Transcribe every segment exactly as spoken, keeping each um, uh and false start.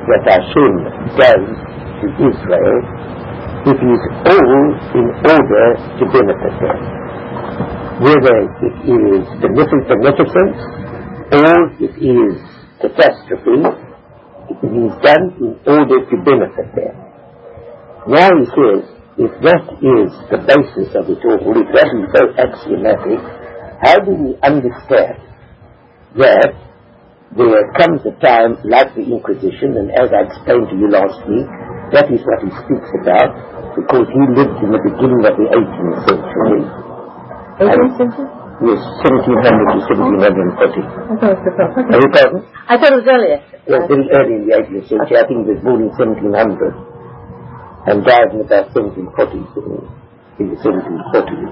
that Hashem does to Israel, it is all in order to benefit them. Whether it is beneficence or it is catastrophe, it is done in order to benefit them. Now he says, if that is the basis of it all, if that is so axiomatic, how do we understand that there comes a time like the Inquisition, and as I explained to you last week, that is what he speaks about, because he lived in the beginning of the eighteenth century. eighteenth century? Yes, seventeen hundred to seventeen forty. I thought it was before. Okay. Are you pardon? I thought it was earlier. Yes, very early in the eighteenth century. I think he was born in seventeen hundred and died in about seventeen forties, in the seventeen forties.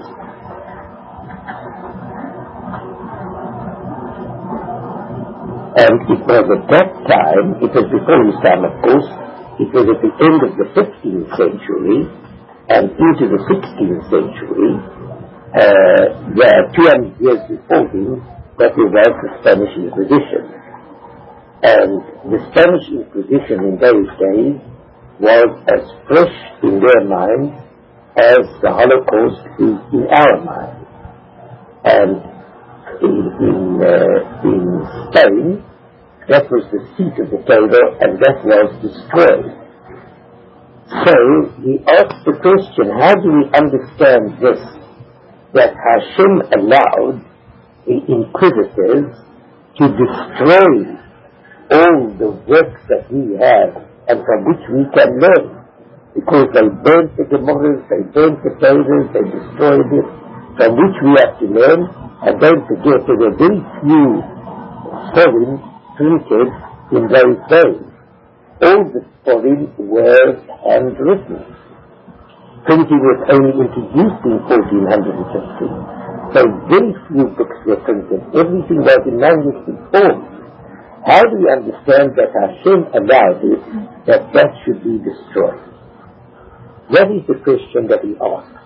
And it was at that time, it was before his time of course, it was at the end of the fifteenth century and into the sixteenth century, uh, there two hundred years before him, that there was the Spanish Inquisition. And the Spanish Inquisition in those days was as fresh in their mind as the Holocaust is in our mind. And in, in, uh, in Spain, that was the seat of the Torah, and that was destroyed. So he asked the question, how do we understand this, that Hashem allowed the inquisitors to destroy all the works that we have and from which we can learn? Because they burnt the Gemorahs, they burnt the Torahs, they destroyed it, from which we have to learn. And don't forget, there were very few poems printed in those days. All the poems were handwritten. Printing was only introduced in fourteen fifty. So very few books were printed. Everything was in manuscript form. How do we understand that Hashem allowed it, that that should be destroyed? That is the question that he asks.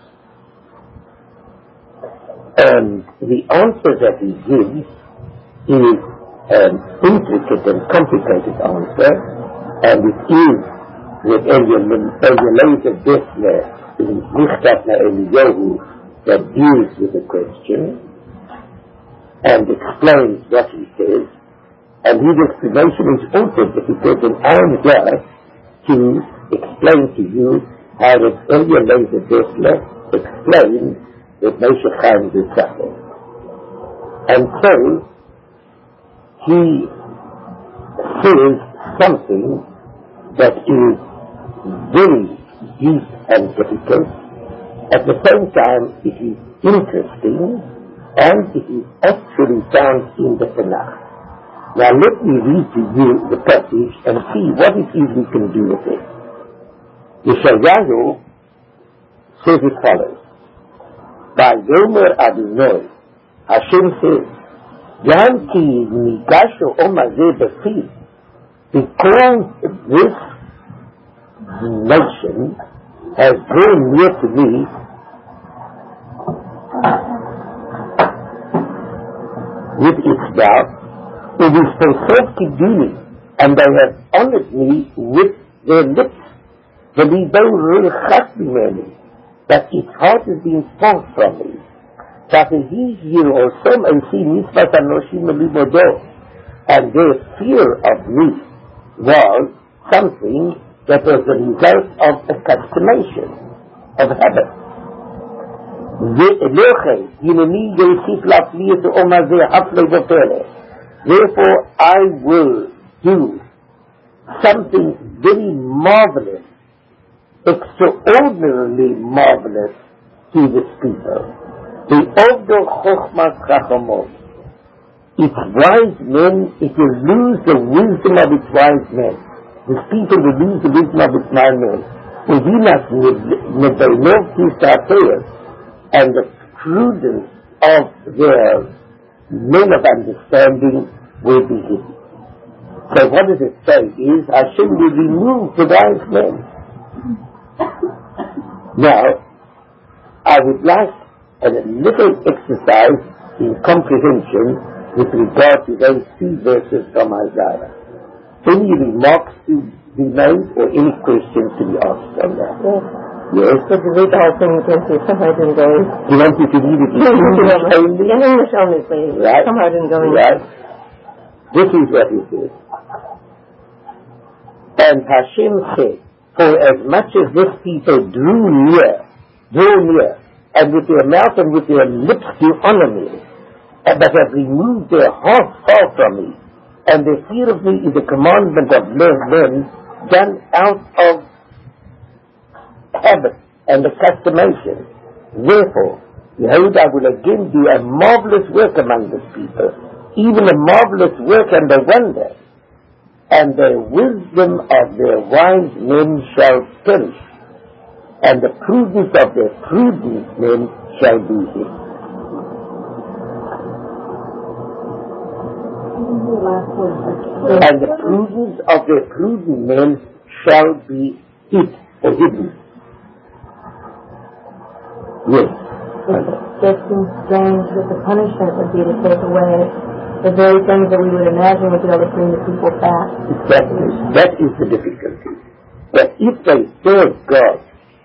And the answer that he gives is an intricate and complicated answer, and it is with Eliezer Dessler in Michtav Eliyahu that deals with the question and explains what he says, and his explanation is also difficult, and I am here to explain to you how that Eliezer Dessler explains that Moshe Chaim Zitzachar. And so, he says something that is very deep and difficult. At the same time, it is interesting, and it is actually found in the Tanakh. Now let me read to you the passage and see what it is we can do with it. Yeshayahu says as follows. By Yomer Adonai, Hashem says, Gan ki nigashu omazeh b'fi, because this nation has drawn near to me, with its doubt, it is for self-kidduning, and they have honored me with their lips. That its heart is being far from me. That he here also may see mitzvah anoshim libodo, and their fear of me was something that was the result of accustomation, of habit. Therefore I will do something very marvelous, extraordinarily marvelous to this people. The Ogdo Chochmas Chachamot. Its wise men, it will lose the wisdom of its wise men. This people will lose the wisdom of its wise men. And the prudence of their men of understanding will be hidden. So what does it say is, Hashem will remove the wise men. Now, I would like a little exercise in comprehension with regard to those two verses from Isaiah. Any remarks to be made or any questions to be asked on that? Yes. Yes. So to read the whole thing again, please. Somehow I didn't go in. You want me to read it in English only? In English only, please. Right. Somehow I didn't go in. Right. This is what he says. And Hashem said, for as much as this people drew near, drew near, and with their mouth and with their lips do honor me, but have removed their hearts far from me, and their fear of me is the commandment of men done out of habit and accustomation. Therefore, behold, I will again do a marvelous work among this people, even a marvelous work and a wonder, and the wisdom of their wise men shall perish, and the prudence of their prudent men shall be hid. And the prudence of their prudent men shall be hid or hidden. Yes. It just seems strange that the punishment would be to take away the very things that we would imagine would be able to bring the people back. Exactly. That is the difficulty. That if they serve God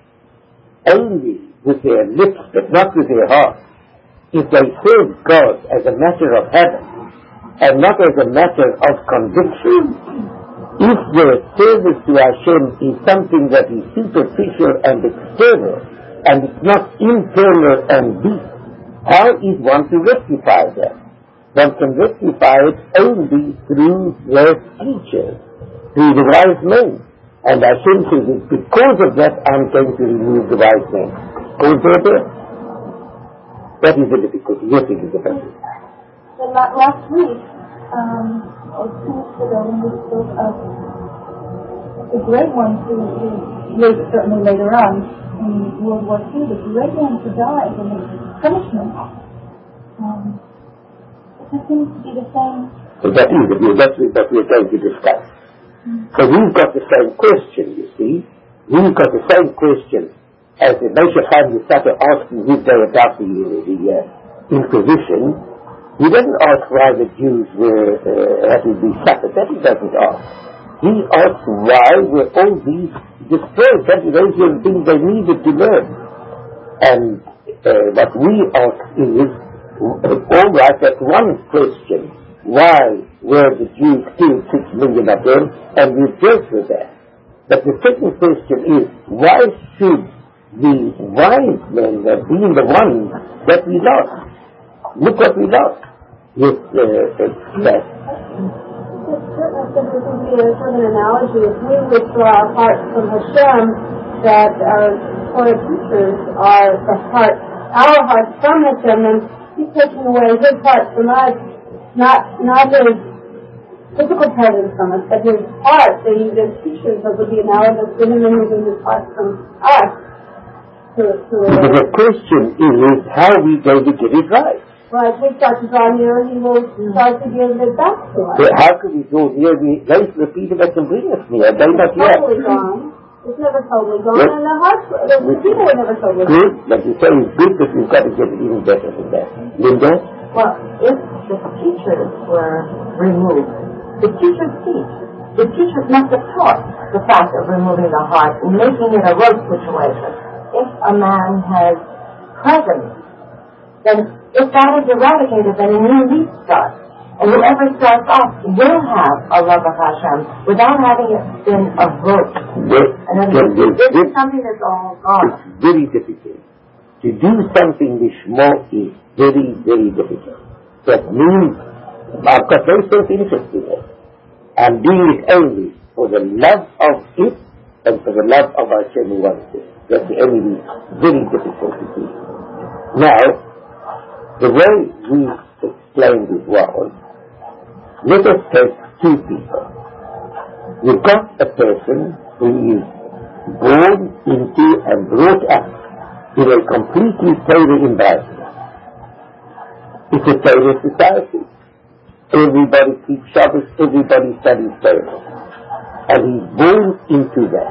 only with their lips but not with their heart, if they serve God as a matter of habit and not as a matter of conviction, if their service to Hashem is something that is superficial and external and it's not internal and deep, how is one to rectify that? One can rectify it only through their teachers, through the wise men. And Hashem says, because of that, I'm going to remove the wise men. Because they're there. That is the difficulty. Yes, it is the person. So last week, um, or two weeks ago, when we spoke of the great ones who, who lived certainly later on in World War Two, the great ones who died and the punishment, um, it seems to be the same. So that is the view. That's what we're going to discuss. Mm-hmm. So we've got the same question, you see. We've got the same question as the Moshe Chaim started asking his day about the, the uh, Inquisition. He doesn't ask why the Jews were uh, had to be suffered. That he doesn't ask. He asks why were all these destroyed. That is those were the things they needed to learn. And uh, what we ask is, all right, that's one question. Why were the Jews killed, six million of them, and we've dealt with that. But the second question is, why should the wise men have been the ones that we lost? Look what we lost. Yes, uh, uh, that. Certainly, this would be a sort of an analogy. If we withdraw our hearts from Hashem, that our Torah teachers are the heart, our hearts from Hashem, and He's taking away His heart from us, not not His physical presence from us, but His heart. The, the teachers of the analogous to Him removing His heart from us. To, to because the question is, how are we going to get it right? Right, we start to draw near, He will start to give it back to us. So how can we draw near? We those are the people that can bring us near. They not yet. Totally gone. It's never totally gone, yes. And the hearts, the, the people are never totally good, gone. But you say it's good, but we've got to get it even better than that. Linda? Well, if the teachers were removed, the teachers teach. The teachers must have taught the fact of removing the heart and making it a road situation. If a man has presence, then if that is eradicated, then a new leaf starts. And whoever starts off will have a love of Hashem without having it been evoked. Yes, and then this, this is something that's all gone. It's very difficult. To do something lishmo is very, very difficult. That means I've got no self-interest in it. I'm doing it only for the love of it and for the love of Hashem who wants it. That's the only very difficult to do. Now, the way we explained it was, let us take two people. You've got a person who is born into and brought up in a completely Torah environment. It's a Torah society. Everybody keeps Shabbos, everybody studies Torah. And he's born into that.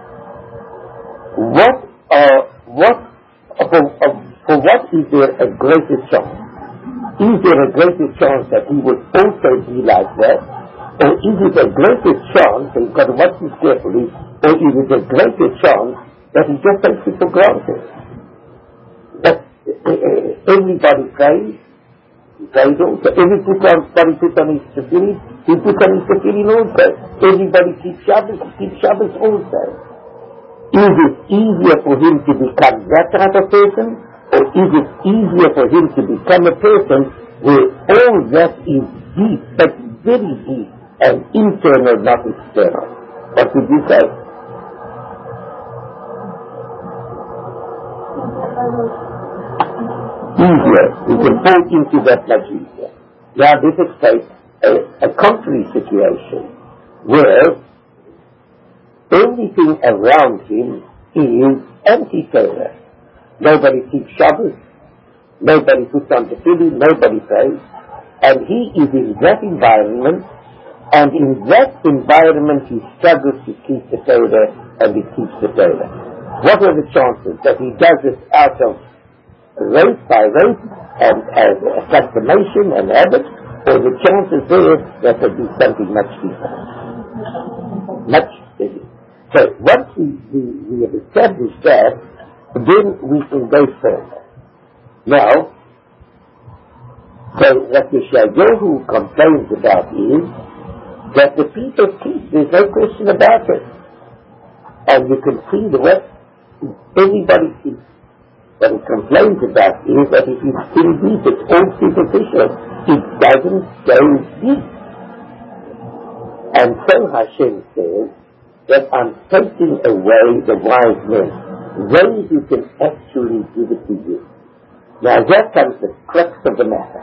What, uh, what, for, uh, for what is there a greater chance? Is there a greater chance that he would also be like that? Or is it a greater chance, and you've got to watch this carefully, or is it a greater chance that he just takes it for granted? That uh, uh, everybody prays, he prays also. Everybody puts on his tefillin, he puts on his tefillin also. Everybody keeps Shabbos, he keeps Shabbos also. Is it easier for him to become that type of person, or is it easier for him to become a person where all that is deep, but very deep, and internal, not external? What would you say? Easier. We can fall into that much easier. Now this explains a, a contrary situation where everything around him is anti-Torah. Nobody keeps Shabbos, nobody puts on tefillin, nobody prays, and he is in that environment, and in that environment he struggles to keep the Torah, and he keeps the Torah. What are the chances that he does it out of race by race, and as a customation and habit, or the chances there that there be something much deeper? Much bigger. So once we, we, we have established that, then we can go further. Now, so what the Yeshayahu complains about is that the people keep, there's no question about it. And you can see the what everybody keeps. What he complains about is that it is still deep, it's all superficial. It doesn't go deep. And so Hashem says that I'm taking away the wise men, those who can actually give it to you. Now there comes the crux of the matter.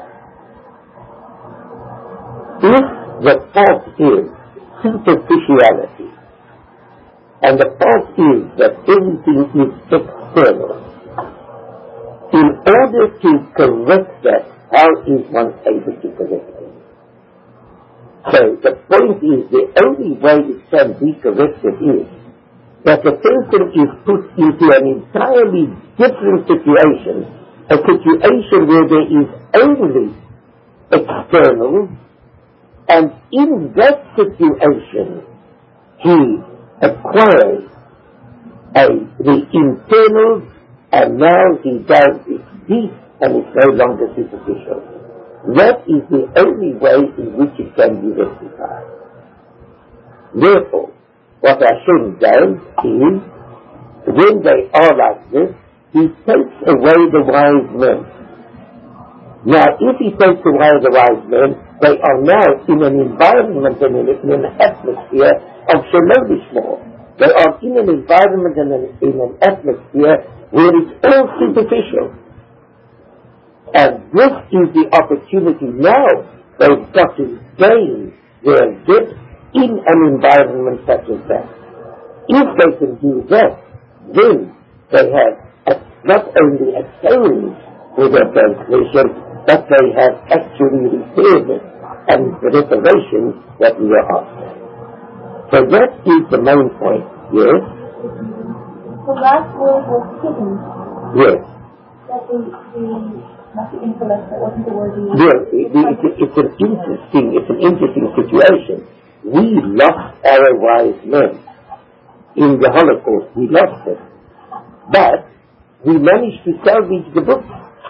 If the fault is superficiality, and the fault is that everything is external, in order to correct that, how is one able to correct it? So the point is, the only way it can be corrected is that the person is put into an entirely different situation, a situation where there is only external, and in that situation he acquires a, the internal, and now he does it deep, and it's no longer superficial. That is the only way in which it can be rectified. Therefore, what Hashem does is, when they are like this, he takes away the wise men. Now, if he takes away the wise men, they are now in an environment and in, in an atmosphere of Shalom Yishmor. They are in an environment and in, in an atmosphere where it's all superficial. And this is the opportunity now they've got to gain their depth in an environment such as that. If they can do that, then they have a, not only attained for their transgression, but they have actually repaired it, and the reparation that we are after. So that is the main point, yes? The last word was hidden. Yes. That the, the not the intellect, that wasn't the word you used. Yes, it, it, it's an interesting, it's an interesting situation. We lost our wise men in the Holocaust. We lost them, but we managed to salvage the book.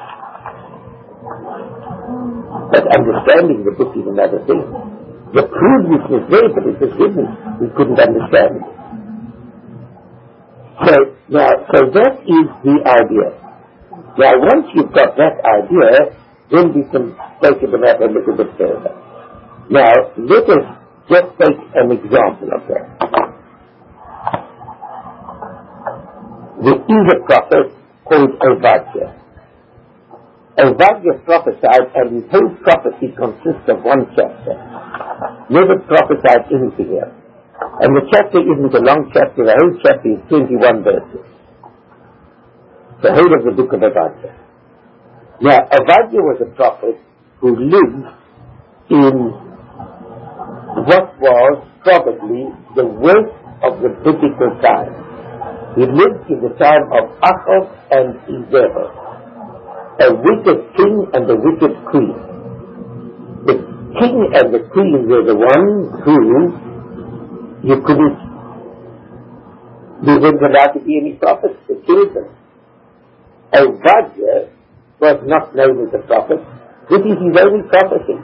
But understanding the book is another thing. The crudeness was there, but it was hidden. We couldn't understand it. So now, so that is the idea. Now, once you've got that idea, then we can take it about a little bit further. Now, let us just take an example of that. There is a prophet called Obadiah. Obadiah prophesied, and his whole prophecy consists of one chapter. Never prophesied anything else. And the chapter isn't a long chapter, the whole chapter is twenty-one verses. The whole of the book of Obadiah. Now, Obadiah was a prophet who lived in what was probably the worst of the biblical time. He lived in the time of Achaz and Izebah, a wicked king and a wicked queen. The king and the queen were the ones who you couldn't, there weren't allowed to be any prophets to kill them. Obadiah was not known as a prophet. This is his only prophecy.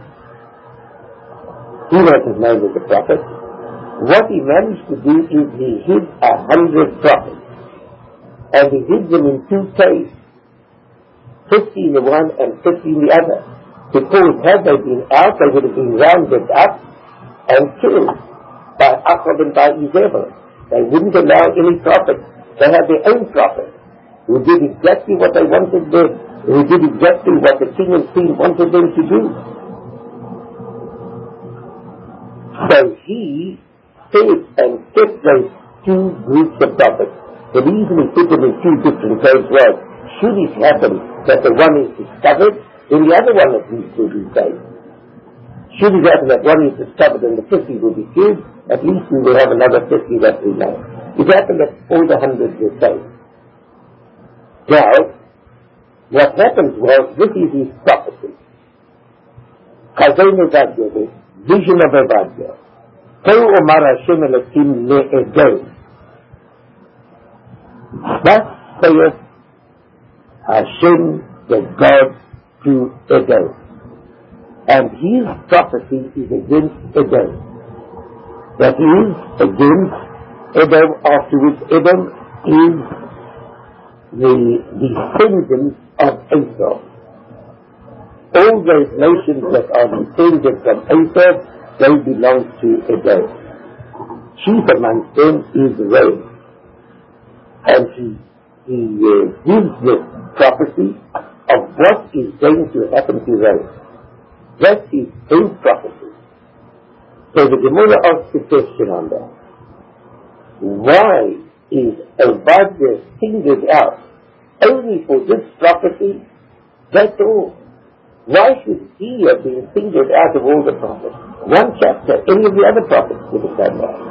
He wasn't known as a prophet. What he managed to do is he hid a hundred prophets. And he hid them in two caves. Fifty in the one and fifty in the other. Because had they been out, they would have been rounded up and killed by Achab and by Izebel. They wouldn't allow any prophets. They had their own prophets who did exactly what they wanted them, who did exactly what the king and queen wanted them to do. So he said and kept those two groups of prophets. The reason he put them in two different caves was, should it happen that the one is discovered, then the other one at least will be saved. Should it happen that one is discovered and the fifty will be killed, at least we will have another fifty that remain. It happened that all the hundreds were saved. Now, what happened was, this is his prophecy. Chazon Obadiah, the vision of Obadiah. Ko Omar Hashem Elokim le'Edom. Thus saith Hashem, the God, to Edom. And his prophecy is against Edom. That is, against Edom, after which Edom is the descendants of Esau. All those nations that are descended from Esau, they belong to Edom. Chief amongst them is Rome. And he, he uh, gives this prophecy of what is going to happen to Rome. That is his prophecy. So the Gemara asks the question on that. Why is Obadiah singled out only for this prophecy? That's all. Why should he have been singled out of all the prophets? One chapter, any of the other prophets would have done that.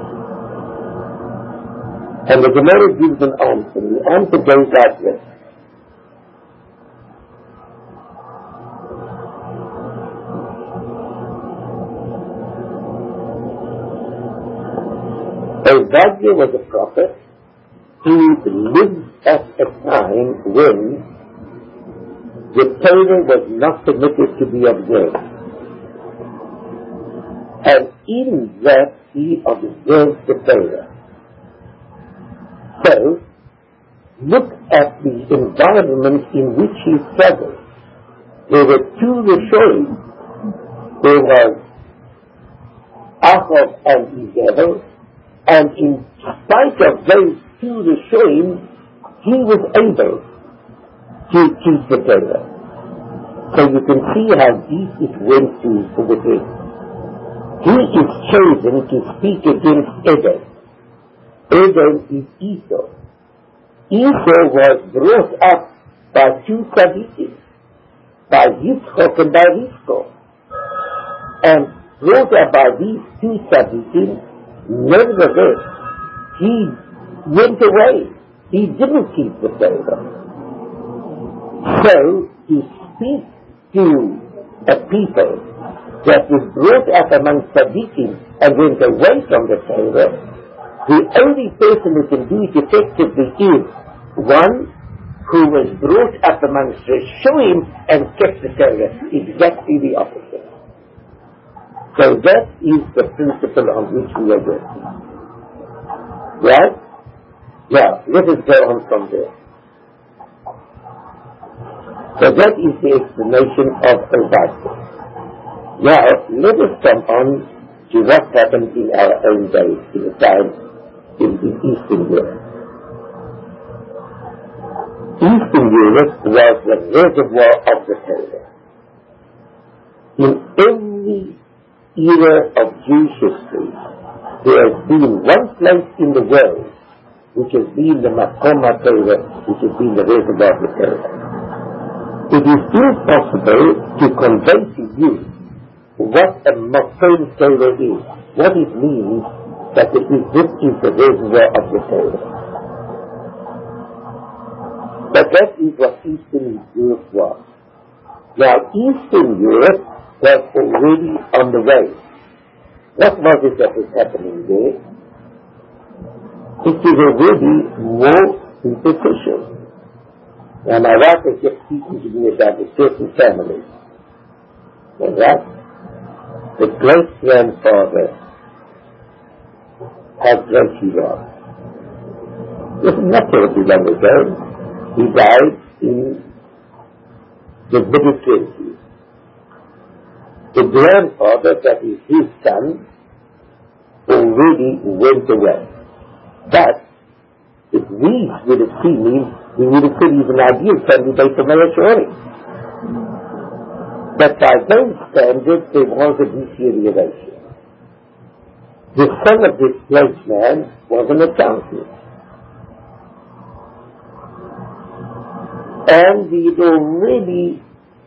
And the Gemara gives an answer. The answer goes like this. Obadiah was a prophet who lived at a time when the Torah was not permitted to be observed. And in that he observed the Torah. So, look at the environment in which he struggled. There were two Rishonim. There was Achab and Izebel, and in spite of those two Rishonim, he was able to keep the Torah. So you can see how deep it went to with him. He is chosen to speak against Edom. Edom is Esau. Esau was brought up by two tzaddikim, by Yitzchok and by Rivka. And brought up by these two tzaddikim, nevertheless, he went away. He didn't keep the Torah. So, to speak to a people that was brought up among tzaddikim and went away from the Torah, the only person who can do it effectively is one who was brought up amongst Rishonim and kept the Torah. Exactly the opposite. So that is the principle on which we are working. Right? Now, let us go on from there. So that is the explanation of Obadiah. Now, let us come on to what happened in our own days, in the time in the Eastern Europe. Eastern Europe was the reservoir of the Torah. In every era of Jewish history, there has been one place in the world which has been the Makom HaTorah, which has been the reservoir of the Torah. It is still possible to convey to you what a Makom Torah is, what it means that it is, this is the reservoir of the Torah. But that is what Eastern Europe was. Now, Eastern Europe was already on the way. What was it that was happening there? It is already more superficial. Now my wife has just speaking to me about a certain family. All right? The great-grandfather had great love. This is not terribly long ago. He died in the middle twenties. The grandfather, that is his son, already went away. But if we would have seen him, we would have said he's an ideal candidate for mayor surely. But by those standards, there was a deterioration. The son of this great man was an accountant. And he had already,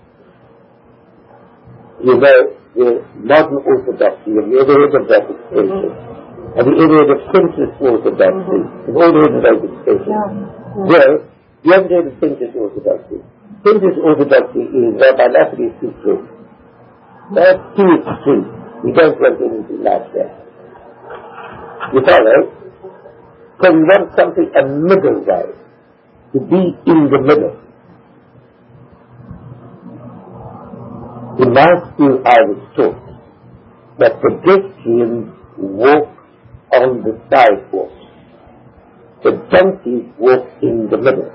you know, the modern orthodoxy, have you ever heard of that expression? Have you ever heard of centrist orthodoxy? Have you ever heard of those expressions? Yeah. Yeah. Well, you haven't heard of centrist orthodoxy. Centrist orthodoxy is Rabbi Lafferty Sutra. That's too extreme. We don't want anything like that. You follow? So we want something, a middle way, to be in the middle. In my school I was taught that pedestrians walk on the sidewalk. The donkeys walk in the middle.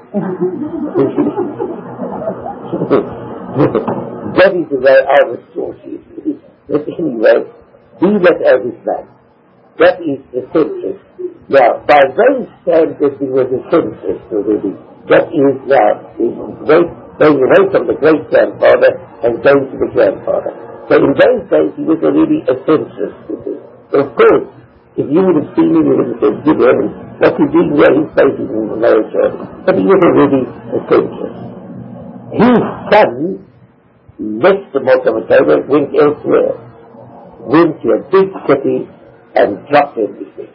That is the way I was taught you. But anyway, be that as it may. That is the centrist. Now, by those standards, he was a centrist already. That is now, going away from the great-grandfather and going to the grandfather. So in those days, he was already a centrist. Of course, if you would have seen him, you would have said, good heavens, what's he doing there? He's facing in the marriage. But he was already a centrist. His son left the Motomotova, went elsewhere, went to a big city and dropped everything.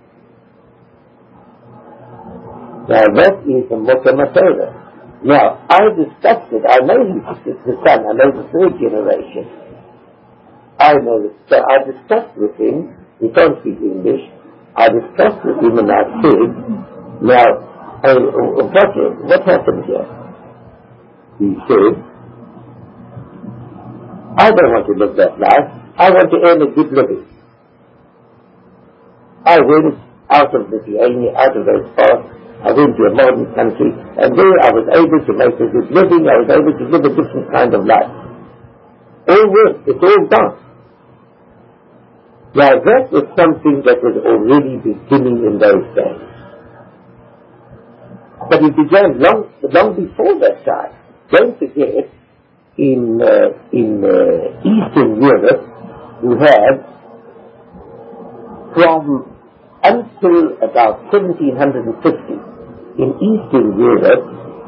Now that is the Motomotova. Now, I discussed it. I know he's the son. I know the third generation. I know it. So I discussed with him. He can't speak English. I discussed with him and I said, now, uh, what, what happened here? He said, I don't want to live that life. I want to earn a good living. I went out of Lithuania, out of those parts. I went to a modern country, and there I was able to make a good living. I was able to live a different kind of life. All work, it's all gone. Now that was something that was already beginning in those days. But it began long, long before that time. Don't forget, in uh, in uh, Eastern Europe, you had from until about seventeen fifty, in Eastern Europe,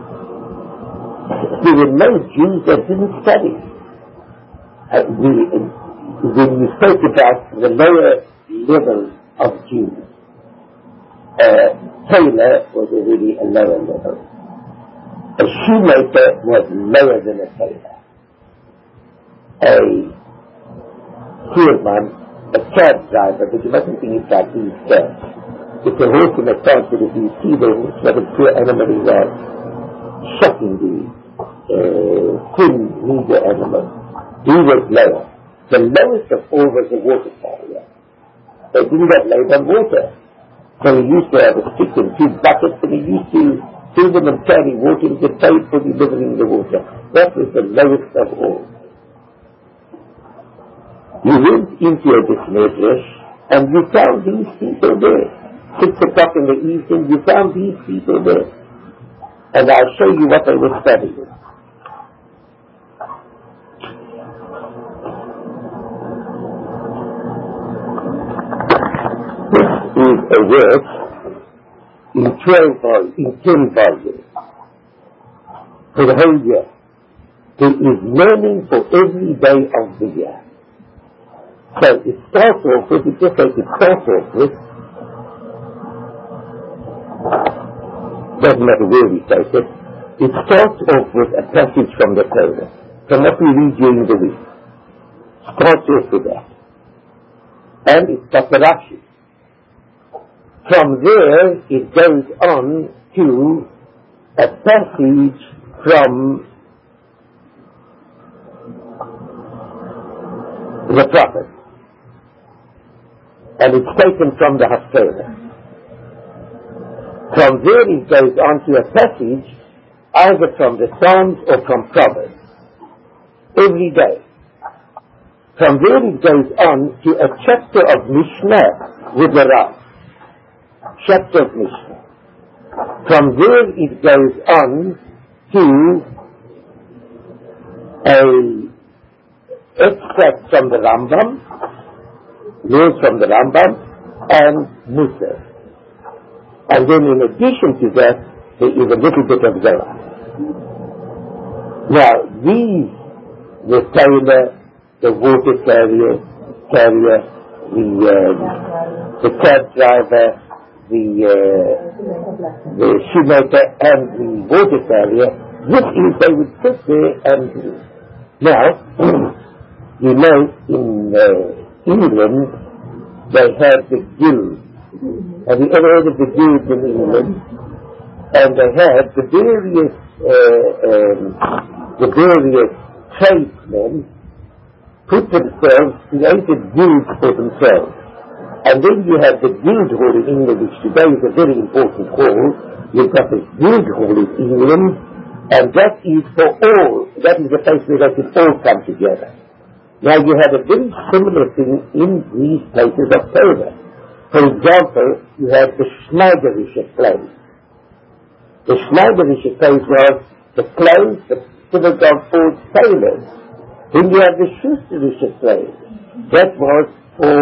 there were no Jews that didn't study. Uh, we, when you spoke about the lower level of Jews, uh, tailor was already a lower level. A shoemaker was lower than a tailor. A steersman, a cab driver, but you mustn't think it's like these cabs. It's a horse in a cab, but if you see them, it's what a poor animal is like. Shockingly uh, thin, meager animal. He was lower. The lowest of all was the water carrier. They didn't have laid on water. So he used to have a stick and two buckets, and he used to fill them and carry water and get paid for delivering the water. That was the lowest of all. You went into a Bismarck and you found these people there. Six o'clock in the evening, you found these people there. And I'll show you what they were studying. This is a work in twelve volumes, in ten volumes, for the whole year. There is learning for every day of the year. So it starts off with, it just like it starts off with, doesn't matter where we take it, it starts off with a passage from the Torah, from what we read during the week. starts off with that. And it's got the Rashi. From there, it goes on to a passage from the prophet. And it's taken from the Haftarah. From there it goes on to a passage either from the Psalms or from Proverbs. Every day. From there it goes on to a chapter of Mishnah with the Rav. Chapter of Mishnah. From there it goes on to a extract from the Rambam, words from the Rambam, and Musar. And then in addition to that, there is a little bit of Zohar. Now, these, the tailor, the water carrier, carrier, the, uh, the cab driver, the, uh, the shoemaker, and the water carrier, this is, they would sit there and, now, you know, in uh, England, they have the guild. Have you ever heard of the guild in England? And they had the various, uh, um, the various tradesmen put themselves, created guilds for themselves. And then you have the guild hall in England, which today is a very important hall. You've got the guild hall in England, and that is for all. That is the place where they can all come together. Now you have a very similar thing in these places of Torah. For example, you have the Schneiderische place. The Schneiderische place was the clothes the synagogue for tailors. Then you have the Schusterische place. That was for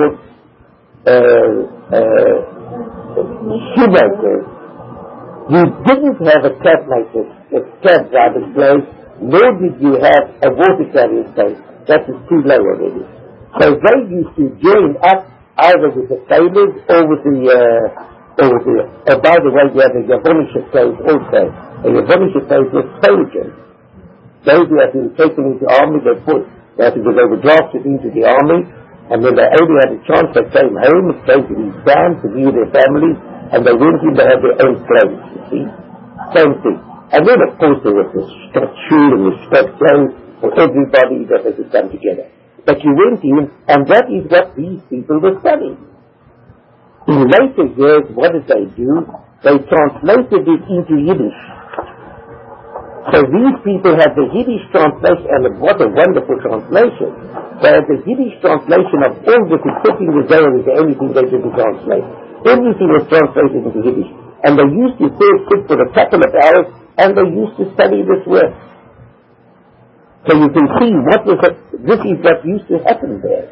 uh, uh, shoemakers. You didn't have a cab maker's, a cab driver's place, nor did you have a water carrier's place. That is too low already. So they used to join up either with the tailors or with the, uh, or with the, uh, by the way, you have the Yavonische place also. The Yavonische place was soldiers. Those who had been taken into the army, they put, they, had to, they were drafted into the army, and when they only had a chance, they came home, came to these towns to be with their families, and they went in to have their own clothes, you see. Same thing. And then, of course, there was the Stott shoe and the Stott clothes for everybody that they could come together. But you went in, and that is what these people were studying. In later years, what did they do? They translated it into Yiddish. So these people had the Yiddish translation, and what a wonderful translation. They had the Yiddish translation of all this, excepting the Zohar is the only thing they didn't translate. Everything was translated into Yiddish. And they used to sit for a couple of hours, and they used to study this work. So you can see what was it, this is what used to happen there.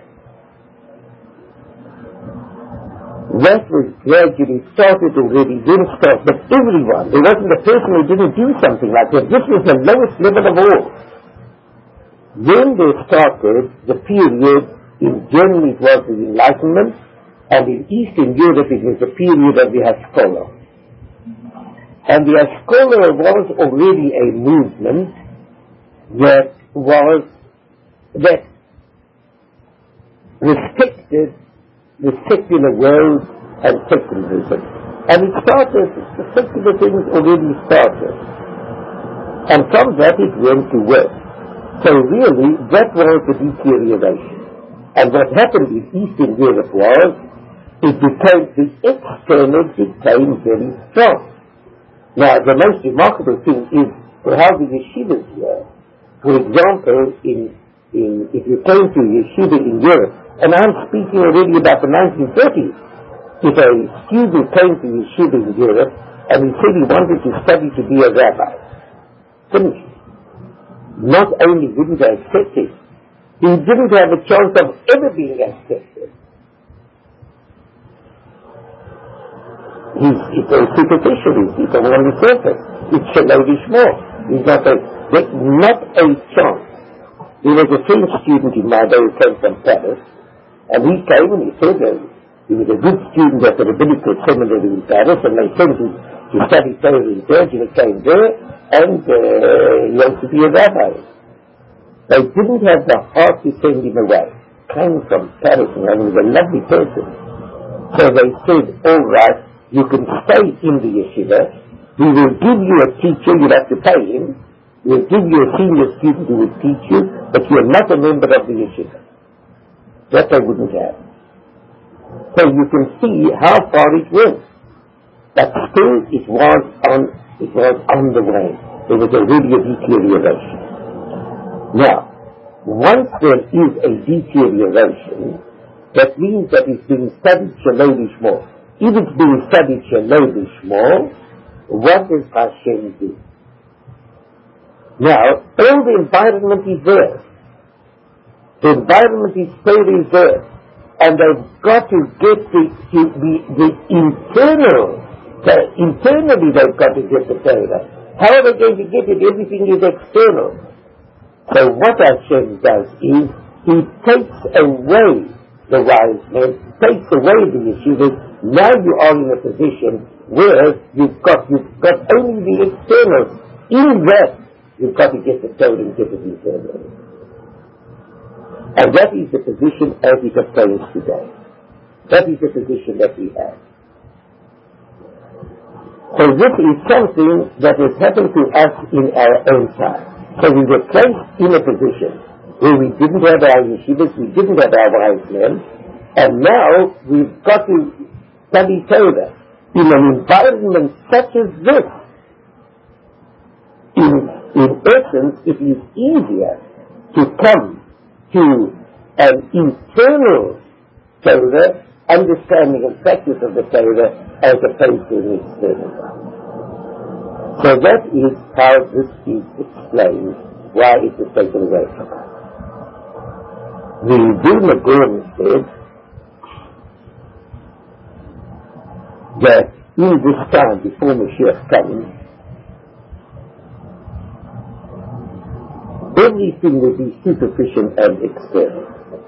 That was gradually started already, didn't start, but everyone, there wasn't a person who didn't do something like that. This was the lowest level of all. Then there started the period, in Germany it was the Enlightenment, and in Eastern Europe it was the period of the Haskalah. And the Haskalah was already a movement that was, that respected the secular world and secularism. And it started, the secular things already started. And from that it went to work. So really, that was the deterioration. And what happened in Eastern Europe was, it became, the external became very strong. Now, the most remarkable thing is, for how the yeshivas were. For example, in, in, if you came to yeshiva in Europe, and I'm speaking already about the nineteen thirties, if a student came to yeshiva in Europe, and he said he wanted to study to be a rabbi, finished. Not only didn't they accept it, he didn't have a chance of ever being accepted. He's, it's a superficial, it's on the surface. It's shalodish more. He's not a, not a chance. There was a French student in my day who came from Paris, and he came and he said uh, he was a good student at the rabbinical seminary in Paris, and they sent him to study Torah in Persia, and he came there, and uh, he wants to be a rabbi. They didn't have the heart to send him away. came from Paris and he was a lovely person. So they said, all right, you can stay in the yeshiva. We will give you a teacher, you'll have to pay him. We'll give you a senior student who will teach you, but you're not a member of the yeshiva. That they wouldn't have. So you can see how far it went. But still it was on, it was on the way. There was already a deterioration. Now, once there is a deterioration, that means that it's being studied shalodish more. If it's being studied shalodish more, what does Hashem do? Now, all the environment is there. The environment is still there. And they've got to get the, the, the, the internal, the, internally they've got to get the Torah. How are they going to get it? Everything is external. So what Hashem does is, He takes away the wise men, takes away the yeshivas. Now you are in a position where you've got, you've got only the external. In that, you've got to get the Torah and get it internally. And that is the position as it obtains today. That is the position that we have. So this is something that has happened to us in our own time. So we were placed in a position where we didn't have our yeshivas, we didn't have our wise men, and now we've got to study Torah in an environment such as this. In, in essence, it is easier to come to an internal Torah, understanding and practice of the Torah, as opposed to an external one. So that is how this is explained, why it was taken away from us. The Vilna Gaon said that in this time before Mashiach comes, everything will be superficial and external.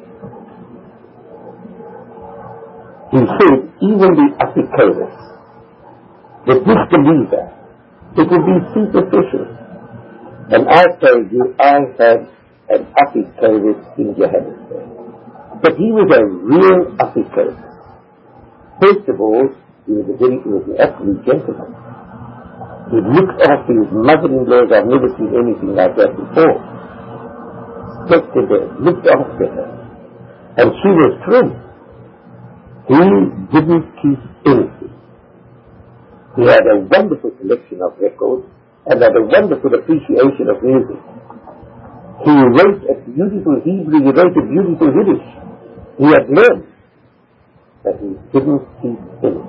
He said, even the apikoros, the disbeliever, it will be superficial. And I told you, I had an apikoros in Johannesburg. But he was a real apikoros. First of all, he was a very, he was an absolute gentleman. He looked after his mother-in-laws. I've never seen anything like that before. Respected her, looked after her. And she was thrilled. He didn't keep anything. He had a wonderful collection of records and had a wonderful appreciation of music. He wrote a beautiful Hebrew, he wrote a beautiful Yiddish. He had learned, but he didn't keep anything.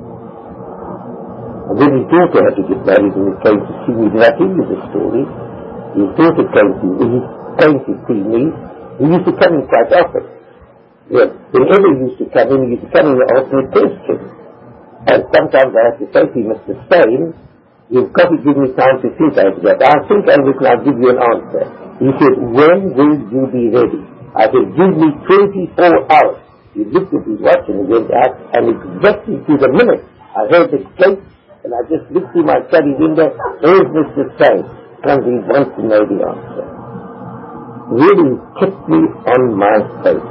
And then his daughter had to get married and he came to see me. Did I tell you the story? His daughter came to me, he came to see me. He used to come in quite often. Well, whenever he used to come in, he used to come in and ask me a question. And sometimes I have to say to him, Mister Stein, you've got to give me time to think over that. I think I will I'll give you an answer. He said, when will you be ready? I said, give me twenty-four hours. He looked at his watch and he went out, and exactly to the minute, I heard the gate, and I just looked through my study window. There's Mister Stein. Comes, he wants to know the answer. Really kept me on my toes.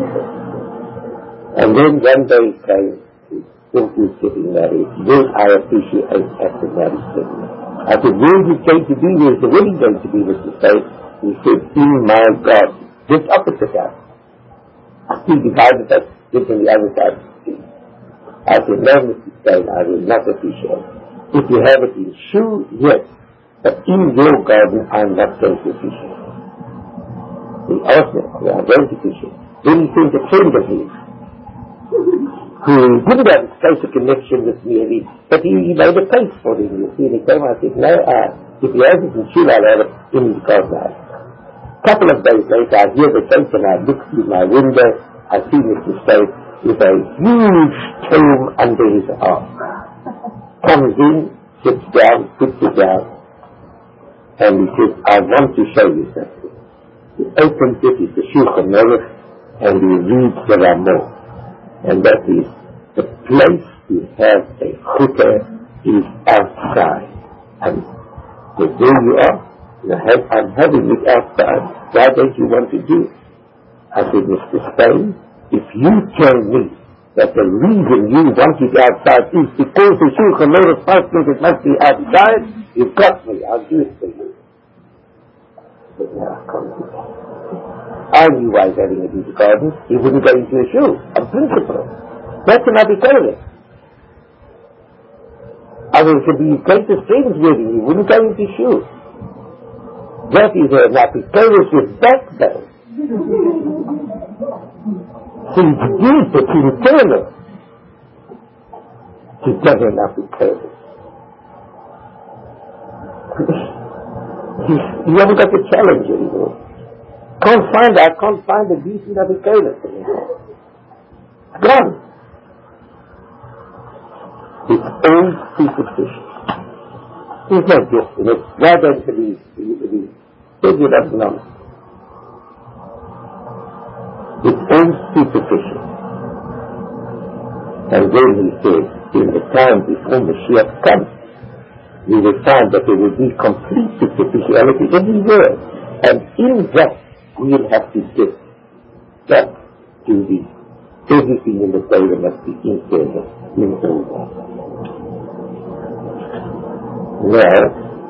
And then one day he came, think he's getting married. Then I appreciate after marriage ceremony. I said, where is it going to be? Where is the wedding going to be, Mister Stein? He said, in my garden, just opposite us. He divided us, just on the other side of the street. I said, no, Mister Stein, I will not appreciate. If you have it in shoe, yes. But in your garden, I'm not going to appreciate. He asked me, we are going to appreciate. Then he sent a friend of his, who didn't have a closer connection with me, but he, he made a case for him, you see, and he came and I said, no, uh, if he has it in shoe, I'll have it in his garden. A couple of days later, I hear the case and I look through my window, I see Mister Stein with a huge tome under his arm. Comes in, sits down, puts it down, and he says, I want to show you something. He opens it, it's the Shulchan Aruch, and he reads the Ramah. And that is, the place to have a chuppah is outside. And there you are, you have, I'm having it outside. Why don't you want to do it? I said, Mister Spain, if you tell me that the reason you want it outside is because the Shulchan Aruch tells me it must be outside, you've got me, I'll do it for you. I said, no, I can't do that. I knew I was having a beauty garden, he wouldn't go into a shoe, on principle. That's an Abikoris. I mean, it could be his greatest friends with him, he wouldn't go into a shoe. That is an Abikoris with backbone. So it's deep, it's internal. He's never enough Abikoris. You haven't got the challenge anymore. Can't find, I can't find a decent Abikoris anymore. It's gone. It's all superstition. There's no gift in it. Why don't believe? Do you believe? Says you doesn't know. It's all superficial. And then he says, in the time before Mashiach comes, we will find that there will be complete superficiality everywhere. And in that, we'll have to get back to the everything in the Torah must be internal in all that. Well,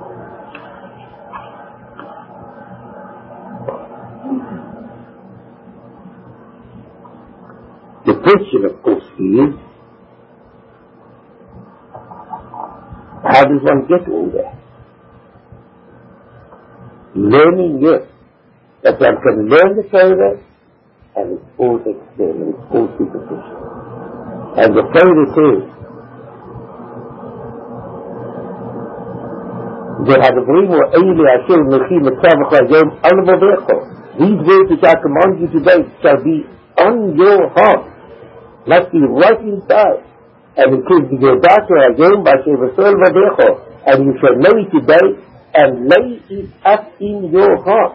the question, of course, is, how does one get all that? Learning, yes, that one can learn the Torah, and it's all external, it's all superficial. And the Torah says, these words which I command you today shall be on your heart, must be right inside. And it says, and you shall know it today and lay it up in your heart.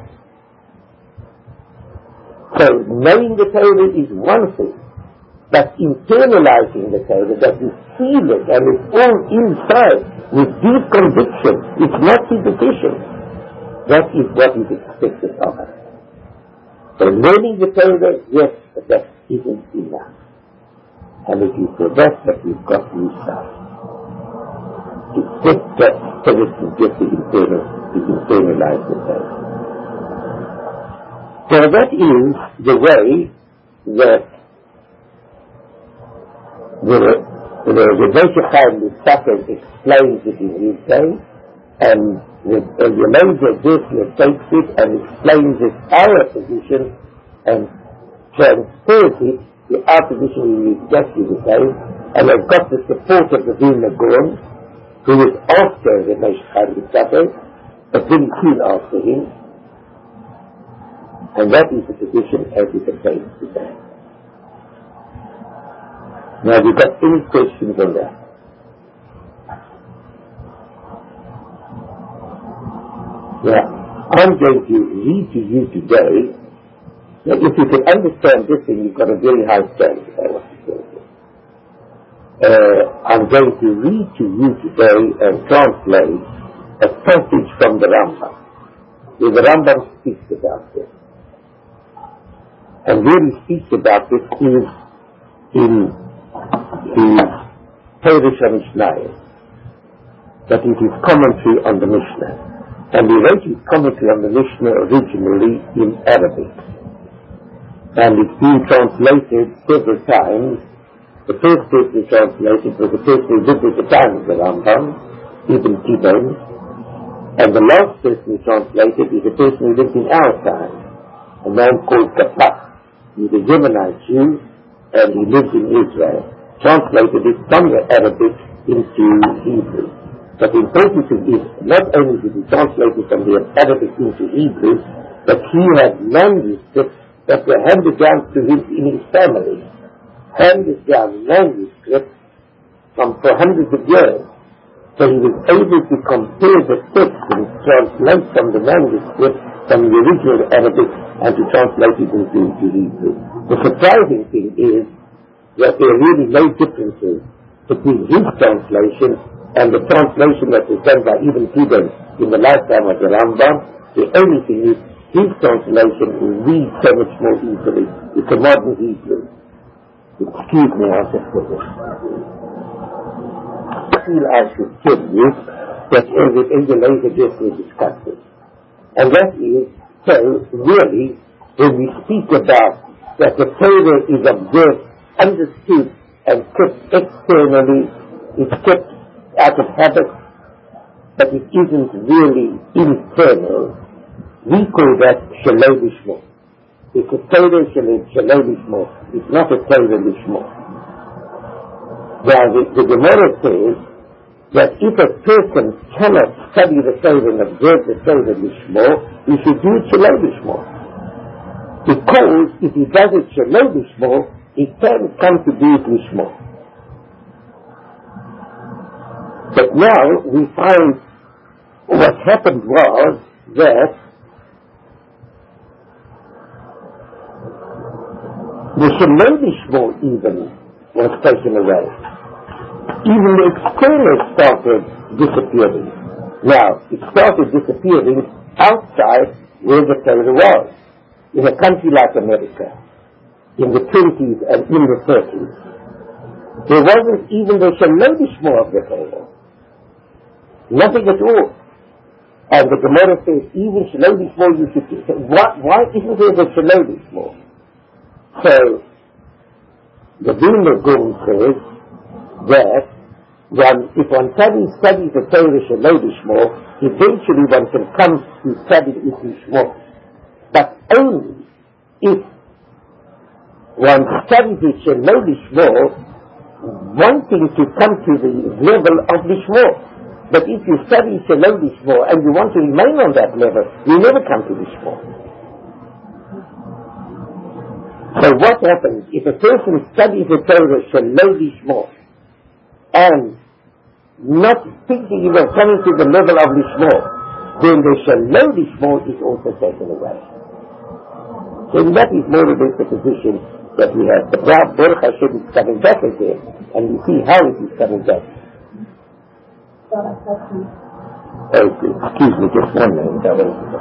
So knowing the Torah is one thing, but internalizing the Torah, that you feel it and it's all inside with deep conviction, it's not superstition. That is what is expected of us. So learning the Torah, yes, but that isn't enough. And if you forget that you've got new stuff, it's just that Torah to get the internal, to internalize the Torah. So that is the way that the the the Moshe Chaim Lutzaka explains it in his day, and the Eliezer Dessler takes it and explains it our position and transfers it to our position is exactly the same, and has got the support of the Vilna Gaon, who was after the Moshe Chaim Lutzaka, but very soon after him, and that is the position as it obtains today. Now, have you got any questions on that? Now, I'm going to read to you today that if you can understand this thing, you've got a very high standard, I want to tell you. Uh, I'm going to read to you today and translate a passage from the Rambam, where the Rambam speaks about this. And where he speaks about this is in his Perush HaMishnayos, that is his commentary on the Mishnah. And he wrote his commentary on the Mishnah originally in Arabic. And it's been translated several times. The first person who translated was the person who lived at the time of the Rambam, Ibn Tibbon. And the last person who translated is the person who lived in our time, a man called Kapach. He's a Yemenite Jew, and he lived in Israel. Translated it from the Arabic into Hebrew. But the importance is, not only did he translate it from the Arabic into Hebrew, but he had manuscripts that were handed down to him in his family. Handed down manuscripts from for hundreds of years. So he was able to compare the text and translate from the manuscript from the original Arabic and to translate it into, into Hebrew. The surprising thing is that there are really no differences between his translation and the translation that was done by Ibn Tibbon in the lifetime of the Rambam. The only thing is, his translation reads so much more easily. It's a modern Hebrew. Excuse me, I'll just put it. I feel I should tell you that in the later just we discussed it. And that is, so really, when we speak about that the Torah is observed, understood, and kept externally, it's kept out of habit, but it isn't really internal, we call that Shalom Lishmo. It's a Torah Shalom Lishmo. It's not a Torah Lishmo. Now the, the Gemara says that if a person cannot study the Torah and observe the Torah Lishmo, he should do it Shalom Lishmo. Because if he does it Shalom Lishmo, he can come to do it Lishmo. But now we find what happened was that the Shalom Lishmo even was taken away. Even the external started disappearing. Now, it started disappearing outside where the Torah was. In a country like America, in the twenties and in the thirties, there wasn't even the Shalom Lishmo of the Torah. Nothing at all. And the Gemara says, even Shalom Lishmo you should do. Why, why isn't there the Shalom Lishmo? So, the Vilna Gaon says that one, if one studies, studies the Torah Shalom Lishmo, eventually one can come to study it Lishmo. But only if one studies it Shalom Lishmo, wanting to come to the level of Lishmo. But if you study Shalom Lishmo and you want to remain on that level, you never come to Lishmo. So what happens if a person studies the Torah Shalom Lishmo and not thinking of coming to the level of Lishmo, then the Shalom Lishmo is also taken away. So that is more or less the position that we have. But now Baruch Hashem is coming back again, and we see how it is coming back. Okay, excuse me, just one minute.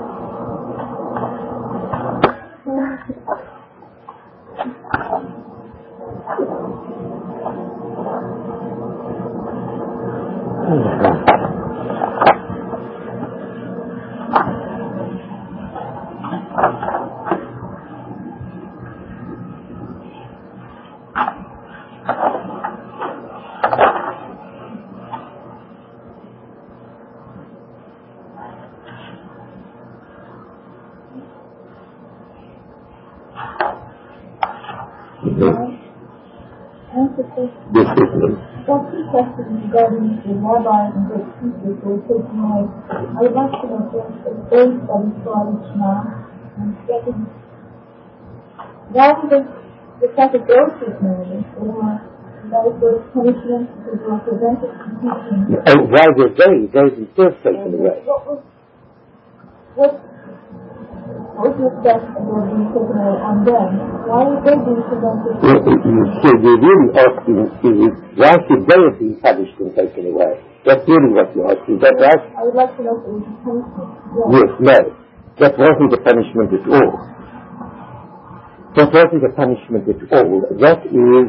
This is me. That's the question regarding the rabbis and great teachers who are taking away. I would like to know first the base that is called Shema, and second, why did the, the sacerdotes marry, or that is the punishment that were prevented from teaching? And why were they? They themselves taken away. What was, what, what was the effect of their being taken away on them? Why would they be prevented? So you're really asking is, why should they have been punished and taken away? That's really what you're asking, is that right? I would like to know if it was a punishment. Yes, no. That wasn't a punishment at all. That wasn't a punishment at all. That is...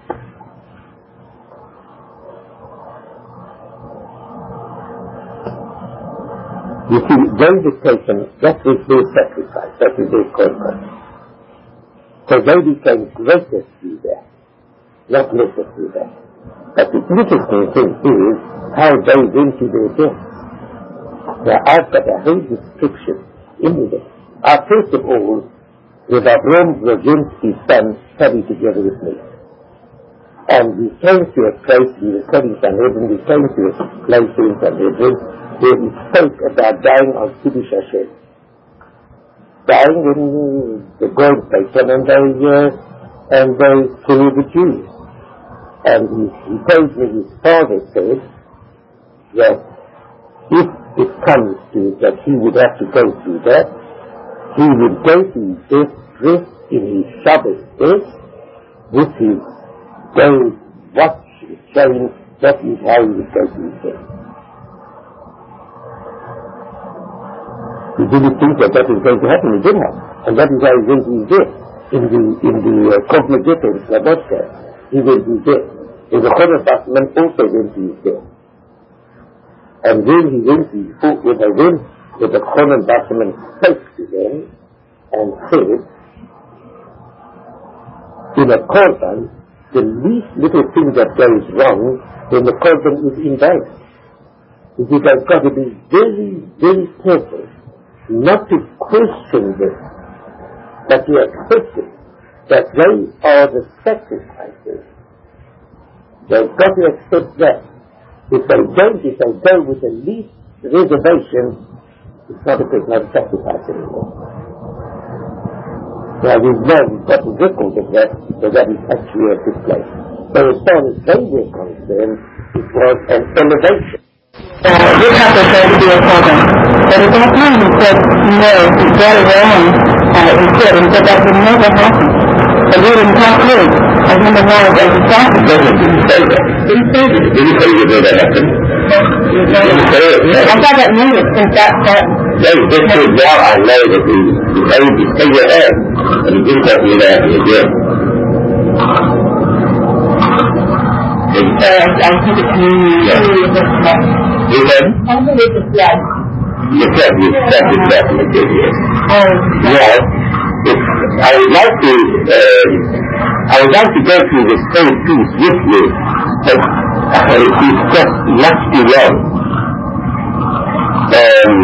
You see, they were taken, that was their sacrifice, that was their korban. So they became greater through that, not lesser through that. But the interesting thing is how they went to their death. Now I've got a whole description in there. Uh, first of all, with Avram Roginski's son studied together with me. And we came to a place, we were studying Sanhedrin, we came to a place in Sanhedrin where he spoke about dying on Kiddush Hashem. Dying in the gold station, and they, uh, and they killed the Jews. And he, he told me his father said that if it comes to that he would have to go through that, he would go to his death dressed in his Shabbos dress with his gold watch, his chain. That is how he would go to his death. He didn't think that that was going to happen. It did happen. And that is how he went to his death. In the, in the uh, Kovna Ghetto in Slobodka, he went to his death. And the Chomer Bachman also went to his death. And when he went to his death, when they went, that the Chomer Bachman spoke to them and said, in a korban, the least little thing that goes wrong, then the korban is invalid. If you have got to be very, very careful not to question this, but to accept it, that they are the sacrifices. They've got to accept that. If they don't, if they go with the least reservation, it's not a question of sacrifice anymore. Now we know we've got the record of that, so that is actually a good place. So as far as they were concerned, it was an elevation. Uh, this couple tried to be a program. But at that time he said, no, he got it wrong, uh, he said, and said that would never happen. But we didn't talk through. I remember one of the doctors. He didn't say that. Didn't say that. Didn't say that that happened. Didn't say it. I thought that meant it, since that, that... No, this is now I know that he was able to say your head, and he didn't have to do that again. Uh, I think it's me. You said? I think it's a flood. You said, you said it definitely, yes. Oh. Well, if, I would like to, uh, I would like to go through the same piece with you, but uh, it's just much too long. Um,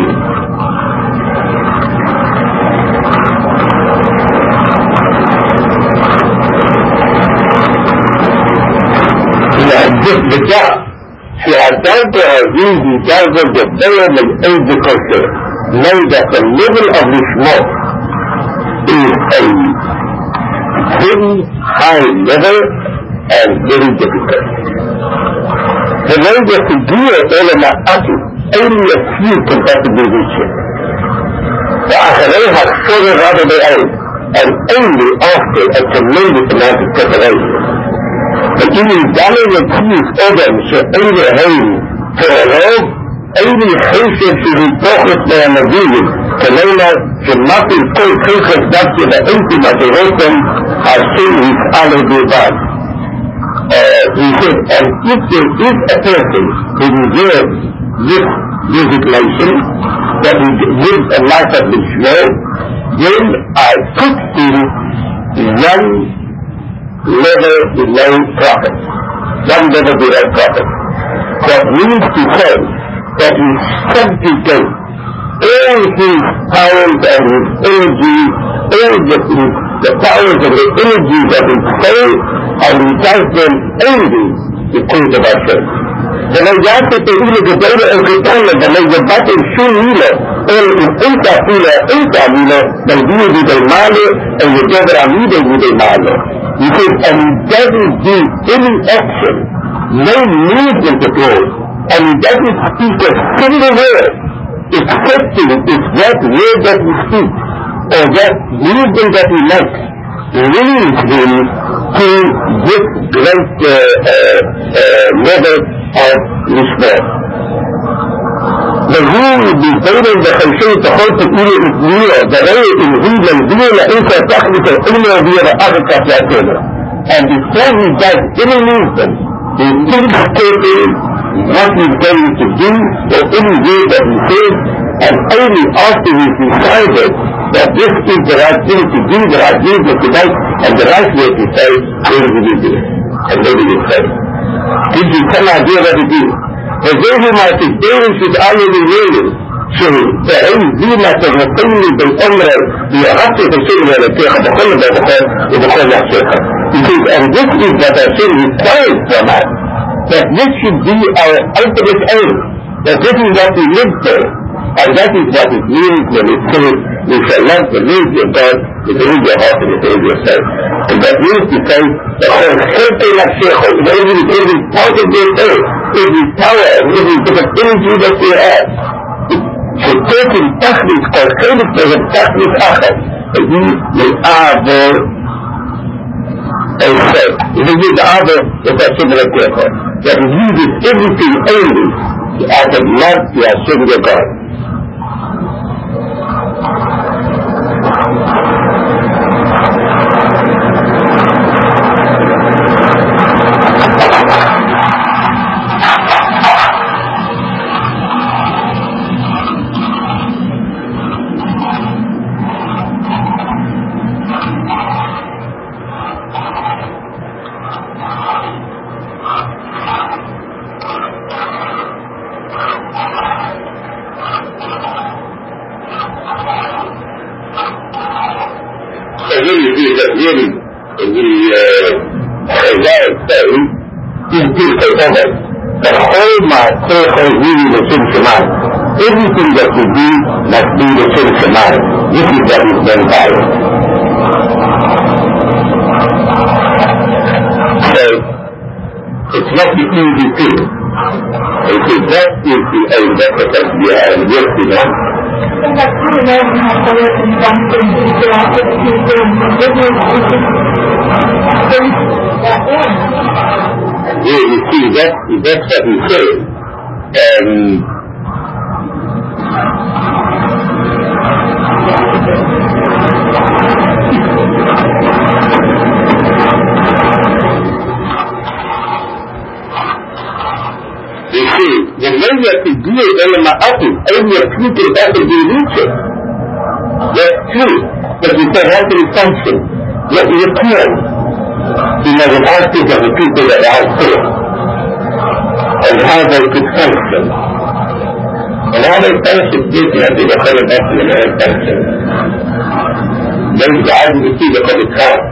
بالضبط في عدالة هذه درجة جدية من education. Know that the level of the smoke is a very high level and very difficult. The way that the gear element active only a few compared to the vision. وآخرها الصورة rather than and only after a tremendous amount of preparation. لكن الجامعة يكيس أدم شئين هين فعلاب أين حيث في البوخص ما يمديه كلينا في المطل كل حيث الضبط لأنت ما تغيثم عشان يسألوا ببعض. He said, and if there is a person who deserves this designation, that he lives a life of the snow, then I put him one level below prophet. One level below prophet. That means to say that he subjugates all his powers and his energy, all the, the powers and the energy of his soul, and he does them only because of Hashem. فلو جاءت تقول جديدة القتال لما يجبات الشون ميلة قول إن أنت فيلا أنت ميلة بلديه بيد المال أو يجبر عميدة بيد المال. He says, and he doesn't do any action, no movement at all, and he doesn't speak a single word, excepting it's that word that he speaks, or that movement that he makes, leads him to this great uh, uh, uh, level of respect. الرجوع بين الخلفية تخلط إلى إثنية دغاية الهيد البيئة لإنسا تخلط الإلمة بيئة أخذ كفلاتنا. And before he does any movement, he thinks carefully what he's going to do or any way that he says, and only after he's decided that this is the right thing to do, the right thing to make, and the right way to say, then he will do it. And then he will say. Gives you some idea what it is. فزيه ما تدين في الآية الليل شو فأي زينة الرقيم بالأمر بيغطي في شيء من الكيخة بكل بيغطان وبكل يحشيخة. Because and this is what I say required from us. That this should be our ultimate aim. That this is what we live for. And that is what it means when it says we shall love the Lord your God with all your heart and with all your soul. And that means to say that our certain Mashiach, every, every part of their soul, every power and every bit of energy that they have, שתקן תכלית כל חלק מהם תכלית אחת, והיא לעבור الشيء. והיא לעבור את השם לקחת. That he uses everything only out of love to Hashem your God. you see that really the Isaiah says, is beautiful ever. The whole matter is really the Shem Shemai. Everything that we do must be the Shem Shemai. This is what is done by it. So, it's not the easy thing. It is that is the aim that we are working on. And that's how we learn how to work in something to do out with people and business. That end. Yeah, you see, that, that's what he says. And you see, the way that we do it in the Ma'atim, only a people have to be reaching. That's true. But we can have to function. Let me appear. You know, the answers of the people that are here. And how they could function. And how they function, this is the whole of that in their function. Then the idea to see the whole time.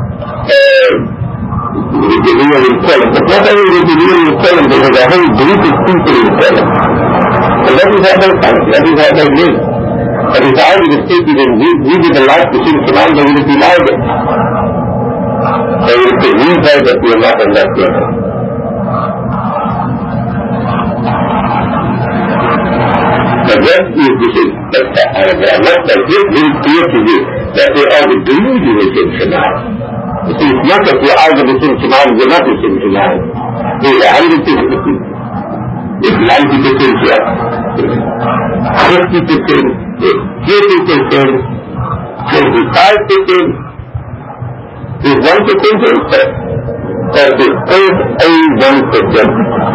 The real important. But not only is it really important, there is a whole group of people important. And that is how they function, that is how they live. And if I would have taken them, we did the life to Shem Shemai, they would have denied it. They would have said, we know that we are not on that level. But that is the thing, that's the idea. What that is very clear to you, that they are the believing in Shem Shemai. You see, it's not that we are either the Shem Shemai or we're not the Shem Shemai. They are one hundred percent. It's ninety percent here. fifty percent, thirty percent, twenty-five percent, is one percent inside. That is only one percent.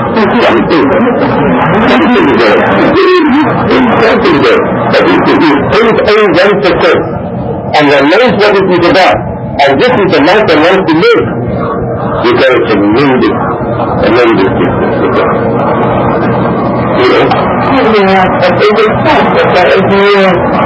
Something there. But it is only one percent. And one knows what it is about. And this is the life that wants to live. Because it's a tremendous, tremendous difference. You know? Yeah, but it is sad that if you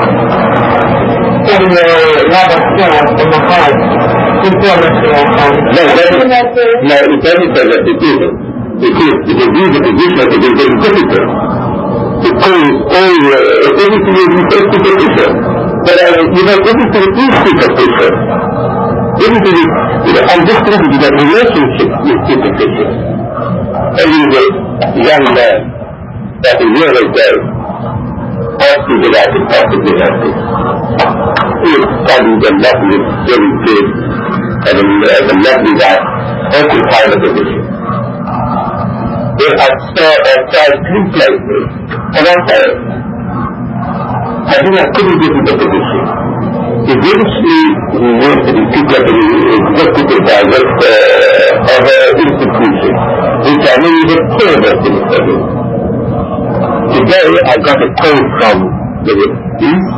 in the love of God in the heart, you feel that you are fine. No, that is, no, it doesn't say that it is. It is, it is the position that it is very difficult. Because all, uh, everything is superficial. But, uh, you know, everything is superficial. Everything is, you know, I'm just thinking that relationship is superficial. And he was a young man that a year ago asked me that I could possibly help him. He was studied and lovely, very good, and a, uh, a lovely guy, occupied a position. Then I saw, I tried three places, and I said, I think I couldn't get into the position. Eventually, we went to the executive director uh, of an institution, which I knew was a terrible thing for me. Today, I got a call from the east,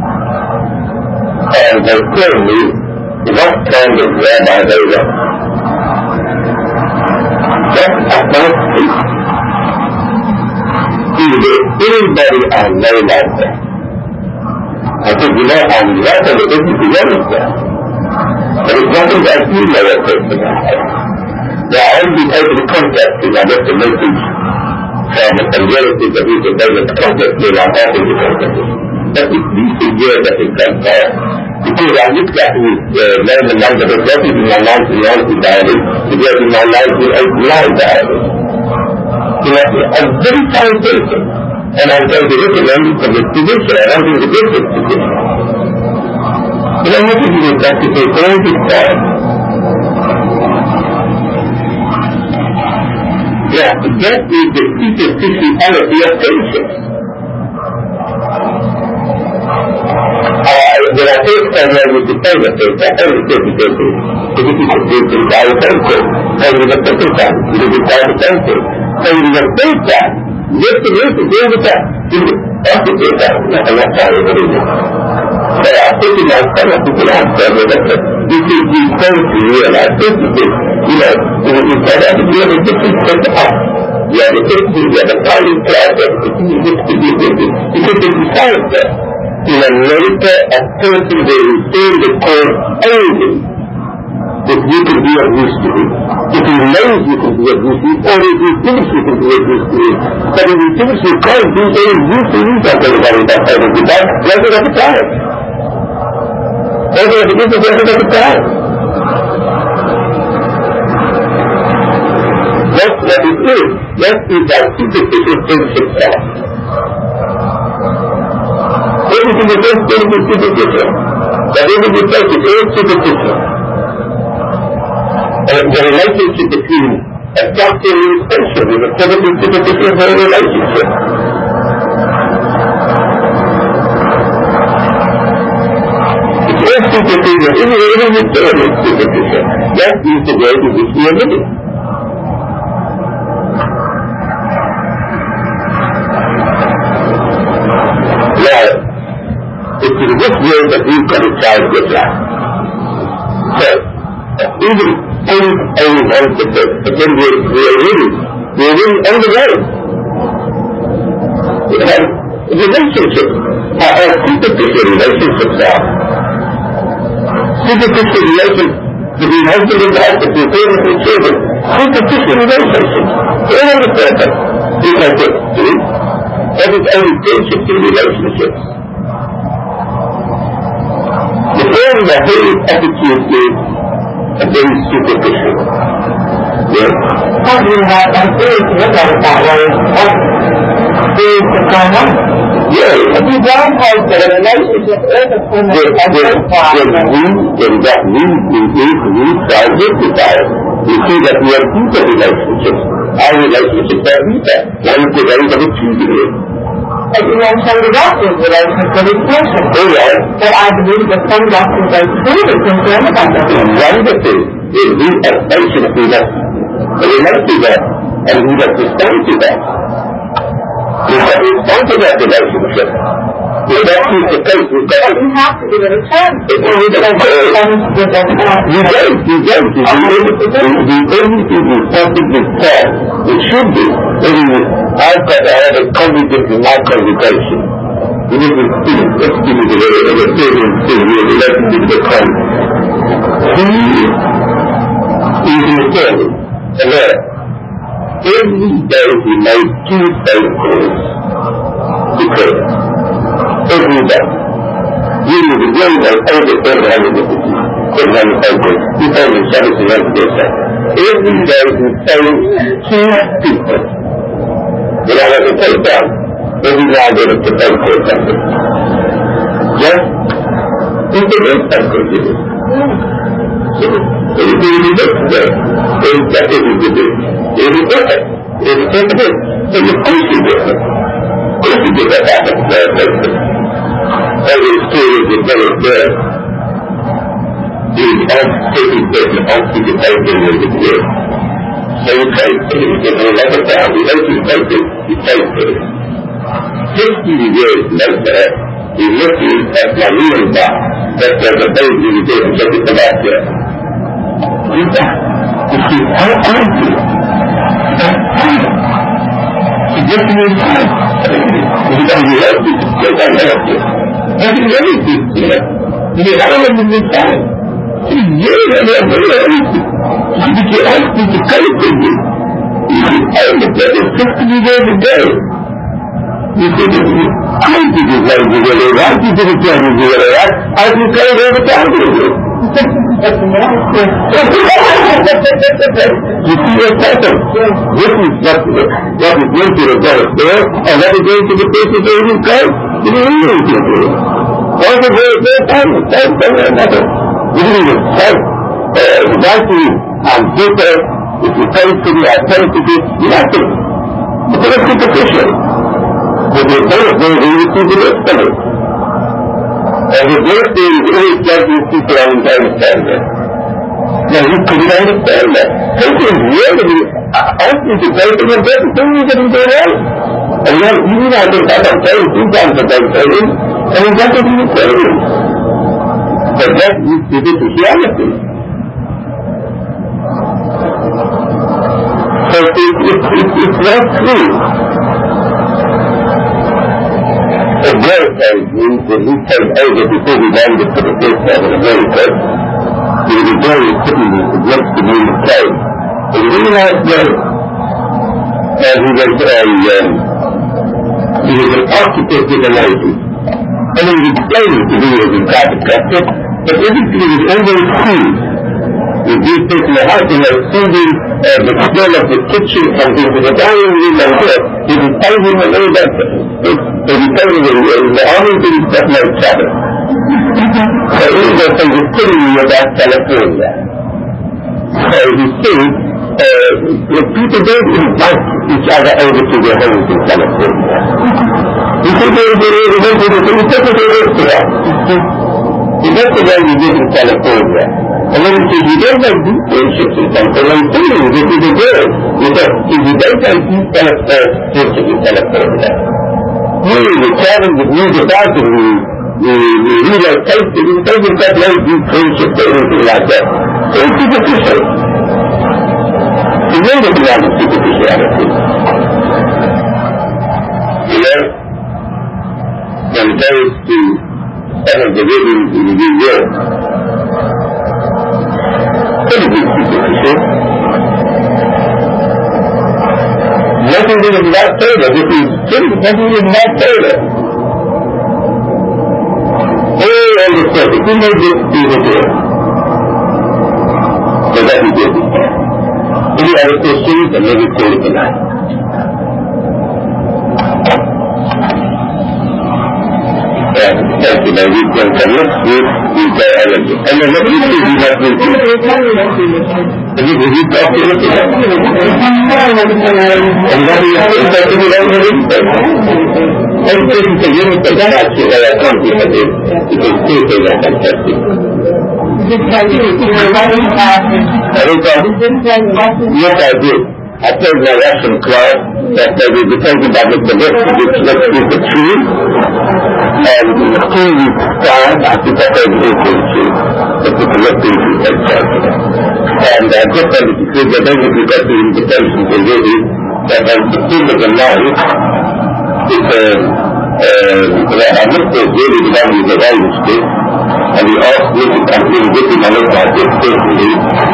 and they told me what kind of rabbi they were. That's a first thing. Either anybody I know like that. I said, you know, I'm not going to listen to anything. But it's nothing that you know a person I have. Now, I only able to contact him. I left a message from a relative that he was able to contact me, and I'm happy to contact him. But it's least a year that it comes out. Because I looked at his uh, name and number of letters in my nineteen ninety diary, together in my nineteen eighty-nine diary. You know, a very fine person. And I'm going to recommend him from this position, and I'm going to give this position. You know, what is it that to take all this time? Yeah, that is the superficiality of patience. Uh, when I first started out with the famous things, I only said because if it is a good thing, I was thankful. And with the second time, it is a time of thankful. And with the third time, just to listen to all the time, after the time, I'm not sorry for it. So I think in my stomach, people answer me that this is the point to realize. This is it. You know, you said that you have a different set up. You have a different, you have a filing class, you have a different, you have a different, you have a different science there. In America, a person will retain the court only if you can be of use to him. If he knows you can be of use to him, or if he thinks you can be of use to him. But if he thinks you can't be any use to him, he's not going to worry about that. If you don't, whether at the time. Whether it is or whether at the time. That's what it is. That is our superficial friendship thought. Everything is just going to be superficial. But everything is just all superficial. And the relationship between a doctor and his patient is a perfectly superficial relationship. It's all superficial. Everything is totally superficial. That is the way in which we are living. Now, it's in this way that we've got to try to get life. So, even old, old, old, but then we're, we're really, we're really on the road. We have relationships, our, our superficial relationships are. Superficial relations between husband and wife, between parents and children. Superficial relationships. All on the surface. We have to do. That is only friendships and relationships. The whole, the whole attitude is a very superficial. Yes? Talking about that is to look at it that way. What is the going on? Yes. If you don't hope that a relationship is a thing that is worthwhile, when we, when that we, we, we, we try to justify it, we see that we have deeper relationships. Our relationships are deeper. One is the very of achieving it. But you mentioned the doctor's relationship with his patient. Oh, yes. But I believe that some doctors are truly concerned about that. Wonderful. If we as patients, we must relate to that, and we must respond to that. We must respond to that relationship. If that is the case, we've got But you have to give it a chance. If we don't do it, With that chance. you don't, you don't. The only thing we possibly can, it should be, when you, I've got to have a congregant in my congregation. We need to see, let's see the way of the saving thing, we have elected to the congregant. He is in the service, and there, every day he made two phone calls to prayer. Every day. He was a young man over seven hundred fifty. seven hundred phone calls. He phoned in seventeen hundred percent. Every day he phoned two people. When I had to take down, every now and then it's a phone call something. Just, it's a real phone call, you know. So, everything is different there. That's what we do. It's different. It's different. So your face is different. Of course you get that happen. Every experience is very good. He's taking place and oxygen everything in the good. So you take it, you get another down, you know you take it, you take it. Fifty years later, he looking at my real back. That's where the baby you did and took it to back there. You back. You see, how are you? That's time. You get to your time. You got to help you. You got to help you. That's everything, you know. You get out of the time. You years and years and years. You get your husband to pay for you. You get out of the fifty years a day. You think it's you. I don't think it's like you get it right. You think it's like you get it right. I can tell you every time you do it. That's the answer. You see what's happening? This is what, what is going to the God there, and what is going to the person who is God. You don't need anything to it. All the way there, time, time, time, another. You don't even help. Without you, I'm better. If you pay to me, I pay to you. Nothing. It's very superficial. But the first thing is you see the rest of it. And the first thing is always get these people on the understand that. Now you couldn't understand that. People really ask me to pay for them, but the thing is that they don't. And then you know I think I'm saying two times that I'm saying, and it's not what you're saying. But that is superficiality. So it, it, it, it's not true. a great thing when he came over before we landed for the first time in America. He was very sitting next to me in the plane. It was a really nice day. And he was a, um, he was an architect in the nineties. And he was explaining to me as a private sector that everything was always cool. If you take the house and they're soothing uh, the smell of the kitchen and this is a dining room and here, he was telling him a little bit, he was telling him the only things that know each other. So he was telling me about California. So you see, uh, people don't invite each other over to their homes in California. You see, they went to the restaurant. You know the way you live in California. And then he says, you don't have deep friendships in California. I'm telling you, this is a girl. You said, if you don't have deep friendships in California, really, we travel with news about it, we, we, we relocate, and we don't have no deep friendships or anything like that. So it's superficial. Remember beyond the superficiality. You know, when it goes to some of the living in New York, pretty good superficial. Nothing is not further. This is nothing is not further. All on the surface. Who made this evil there? So that he did it. Any other questions and maybe call it tonight. Thank you. Now we can come next week with the energy. And then next week we have to do it. And you will talk to it. And that is exactly what I'm going to do. And this is a unit of that actually that I can't be for this. It is two things that are fantastic. Yes, I did. I told my Russian class that they will be talking about the best which next week the tree. And in the two weeks time, I think I heard the tree. That the collective is fantastic. And I just wanted to say that basically got the invitations already that on the field of the night, it's a, uh, I looked at really the one who's arranged it, and he asked me to come in with him and look at it personally.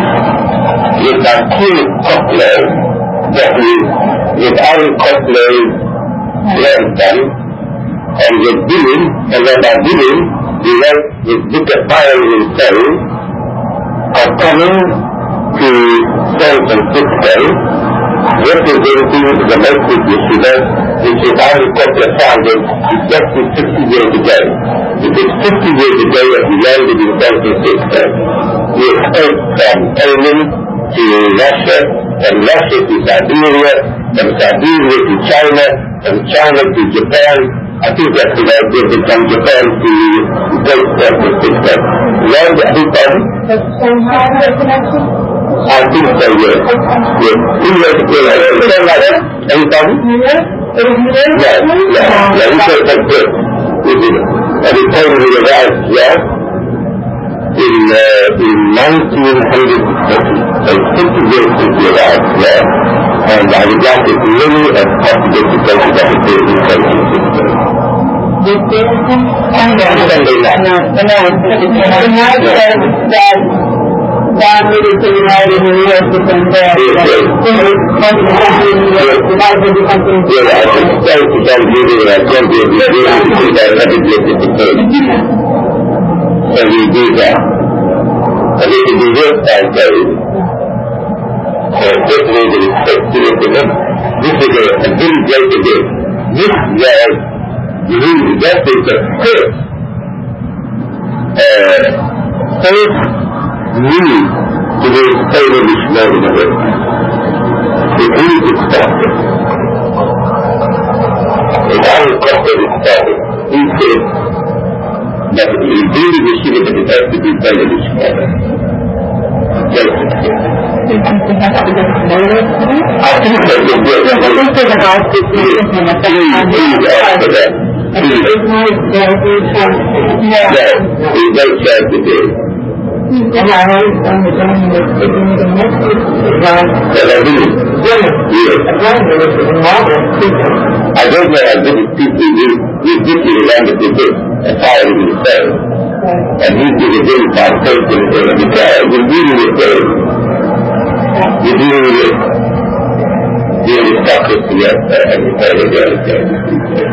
With our King Kotler, that is, with Aaron Kotler's grandson, and with Dylan, and when by Dylan, we went with Booker Fire in Seoul, are coming to San Francisco, representing the domestic yeshiva, which is Aaron Kotler founded exactly fifty years ago. It is fifty years ago that we landed in San Francisco. We escaped from Poland to Russia, and Russia to Siberia, from Siberia to China, from China to Japan. I think that's the idea that from Japan to Great San Francisco. Land, I think, pardon? Does Shanghai have a connection? I think so, yes. Yes. New York, yes. Anything like that? Any pardon? New York? It was New York? Yeah, yeah. Yeah, we said that's good. We did it. And we told we arrived, yeah? In, uh, in nineteen thirty, so fifty years since we arrived there, and I would like as many as possible to go to that experience in San Francisco. This Davidson? Sunday night. No, no, no. The night says that God needed to unite in New York with them there. Yes, yes. So it's supposed to be in New York, the Bible will be something. Yeah, I just started to come here and I come here and I come here and I have to get to the third. And we do that. And it can be real time days. And this way that it's set to it. This is a, a very great event. This was really, that is the first, uh, first need to be totally slow in the world. It really is started. And I was after it started. He said, that it is really the shit that it has to be totally slow. Very successful. Do you think we have to get later today? I think that the work I think there's an artist in the please ask for that. Please. It's nice that we can, yeah. Yes, we don't have to do. And I always done the journey with taking the message, right? And I do. Yes. Yes. Again, there was a marvelous speaker. I don't know how good it is. We did to the land of the good, and fire in the cell. And he did a very bad thing to the cell. Because we're dealing with the we're dealing with the aristocracy of and the reality of the people.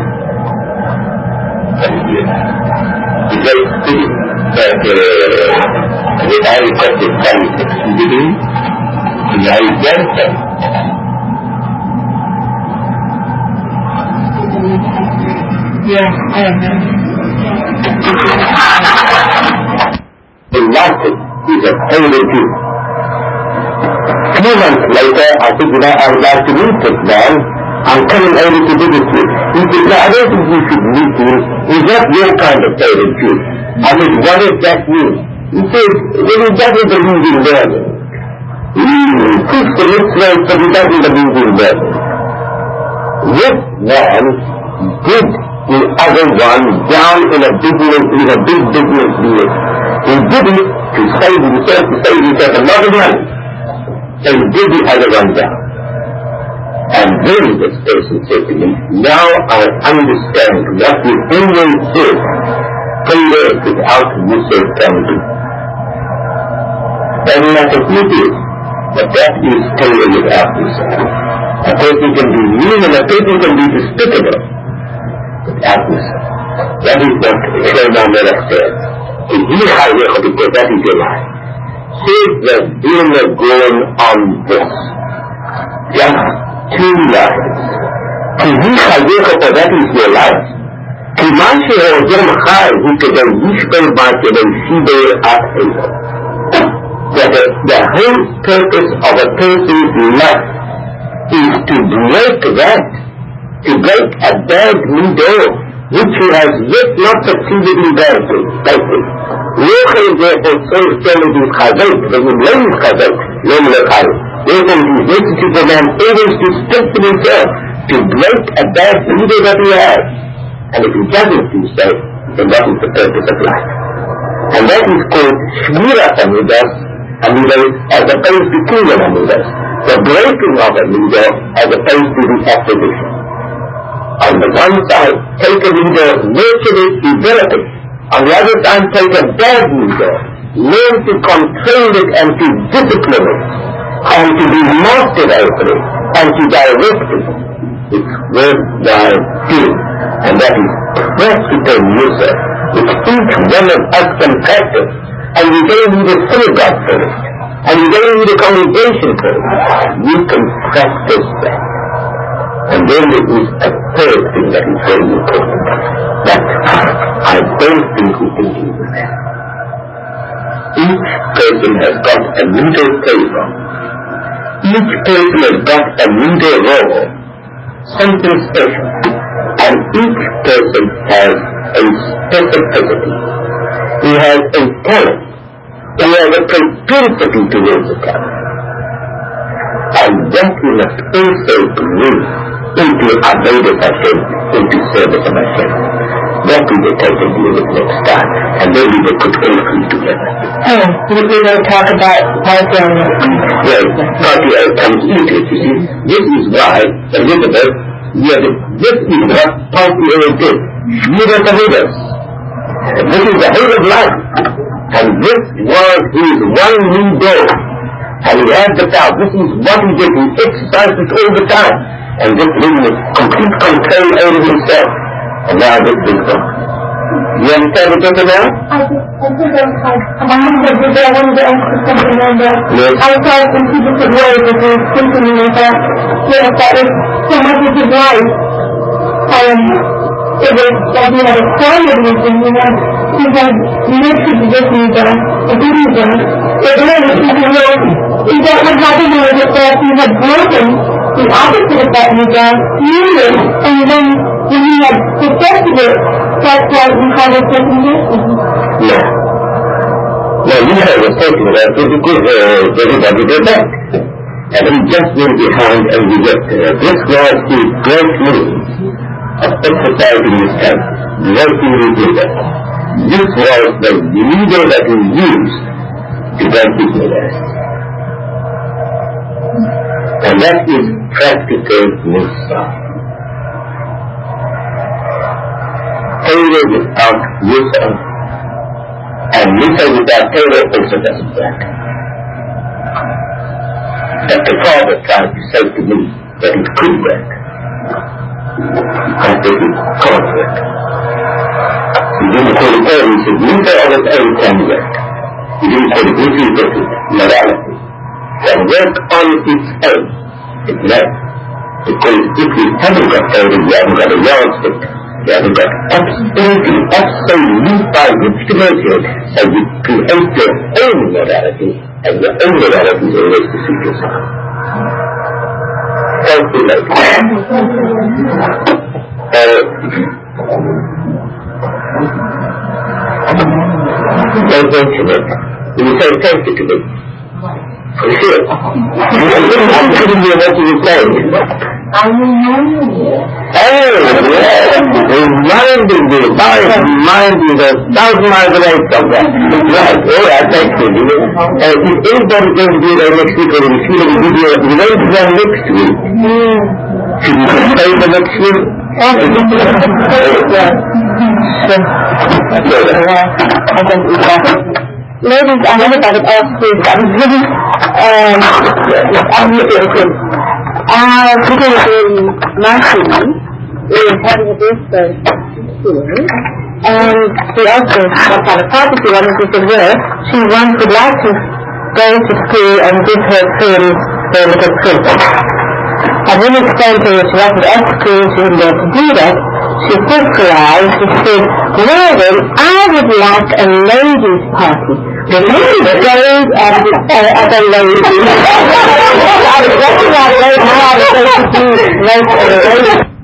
It's very clear that the aristocracy comes succeeding in the identity. Yeah, I don't know. The Latin is a holy Jew. A few months later, I said, you know, I would like to meet this man. I'm coming over to visit you. He said, no, I don't think you should meet him. He's not your kind of holy Jew. I said, what does that mean? He said, well, he doesn't believe in learning. He speaks the mitzvahs, but he doesn't believe in learning. This man did the other one down in a business, in a big business deal. He did it to save himself, to save himself a lot of money. So he did the other one down. And then this person said to me, now I understand what the Indian said, prayer without Musa can do. And not a few days, but that is prayer without Musa. A person can be mean and a person can be despicable. Without Musa. That is what Shlomo Melech said. If you have your because that is your life. Says the Vilna Gaon on this. Just two lives. If you have your because that is your life. כיוון שהעוזר מחר הוא כדי לשפר בה כדי שיבר at him. That the, the whole purpose of a person's life is to break that. To break a bad midah which he has yet not succeeded in breaking. Lochel therefore says telling his chazot, when he blames chazot, lo melechai. Therefore it is necessary for man always to strengthen himself, to break a bad midah that he has. And if he doesn't do so, then that is the purpose of life. And that is called shmirat hamidah, as opposed to kingdom hamidah. The breaking of a midah as opposed to the acquisition. On the one side, take a midah, nurture it, develop it. On the other side, take a bad midah, learn to control it and to discipline it, and to be master over it, and to direct it. It's worthwhile doing, and that is practical Musa, which each one of us can practice, and you don't need a synagogue for it, and you don't need a congregation for it. You can practice that. And then there is a third thing that is very important, that I don't think we can do with that. Each person has got a middle table. Each person has got a middle role, something special. And each person has a specificity. He has a talent. He has a propensity towards a talent. And that we must also bring into Avodas Hashem, into service of Hashem. That we will take and deal with next time, and then we will put all three together. Oh, we're going to talk about Parthenon. Well, Parthenon comes into it, you see. This is why Elizabeth, yeah, this is what Parthenon did. Shmirat Avodas. And this is the whole of life. And this was his one new goal. And he had the power. This is what he did. He exercised it all the time. And this gave him complete control over himself. And now this is gone. You understand what I'm now? I just, I think I'm like, I wanted to do that, I wanted to ask you something on that. Yes. I saw it in two different ways as I was thinking about that. Yes, that is so much of his life. Um, it was that he had acquired wisdom, you know, he had nurtured this wisdom, the wisdom. It really, you know, he don't know how to do it, that he had broken the opposite of that wisdom, years, and then when he had perfected it, that's why we call it second guessing. Yeah. Now you have a second guessing because uh, everybody did that. And he just went behind and rejected it. This was his great means of exercising his talent, working with leader. This was the leader that he used to guide his leader. And that is practical Musa. Torah without Musa, and Musa without Torah also doesn't work. That the Father tried to say to me that it could work, and that it can't work. He didn't call it Torah, he said Musa on its own can work. He didn't call it Musa, he said morality. Can work on its own. It's not. Because if you haven't got Torah, you haven't got a yardstick. You haven't got absolutely, absolute by which to measure, so you create your own morality, and your own morality is always to suit yourself. Thank you, ladies. Uh, don't mention it. You say thank you to me. For sure. I'm giving you what you were saying. I'm reminding you. Oh, yes. Reminding you. My mind is a thousand miles away from that. Right. Oh, yeah, thank you. Uh, is anybody going to be there next week, or will you feel a video? We're going to run next week. Mm. Should we play the next week? Oh, yeah. I think we can. Ladies, I never got it off please. I was really, um, I'm really Our video in Martin is having a birthday soon, and she also got out of party. She wanted to say, well, she wants would like to go to school and give her friends their little present. I didn't explain to her she wasn't at school, she wouldn't be able to do that. She surprised, she said, well then, I would like a ladies' party. The ladies goes at a ladies. I was just like, how I was going to do, like a ladies.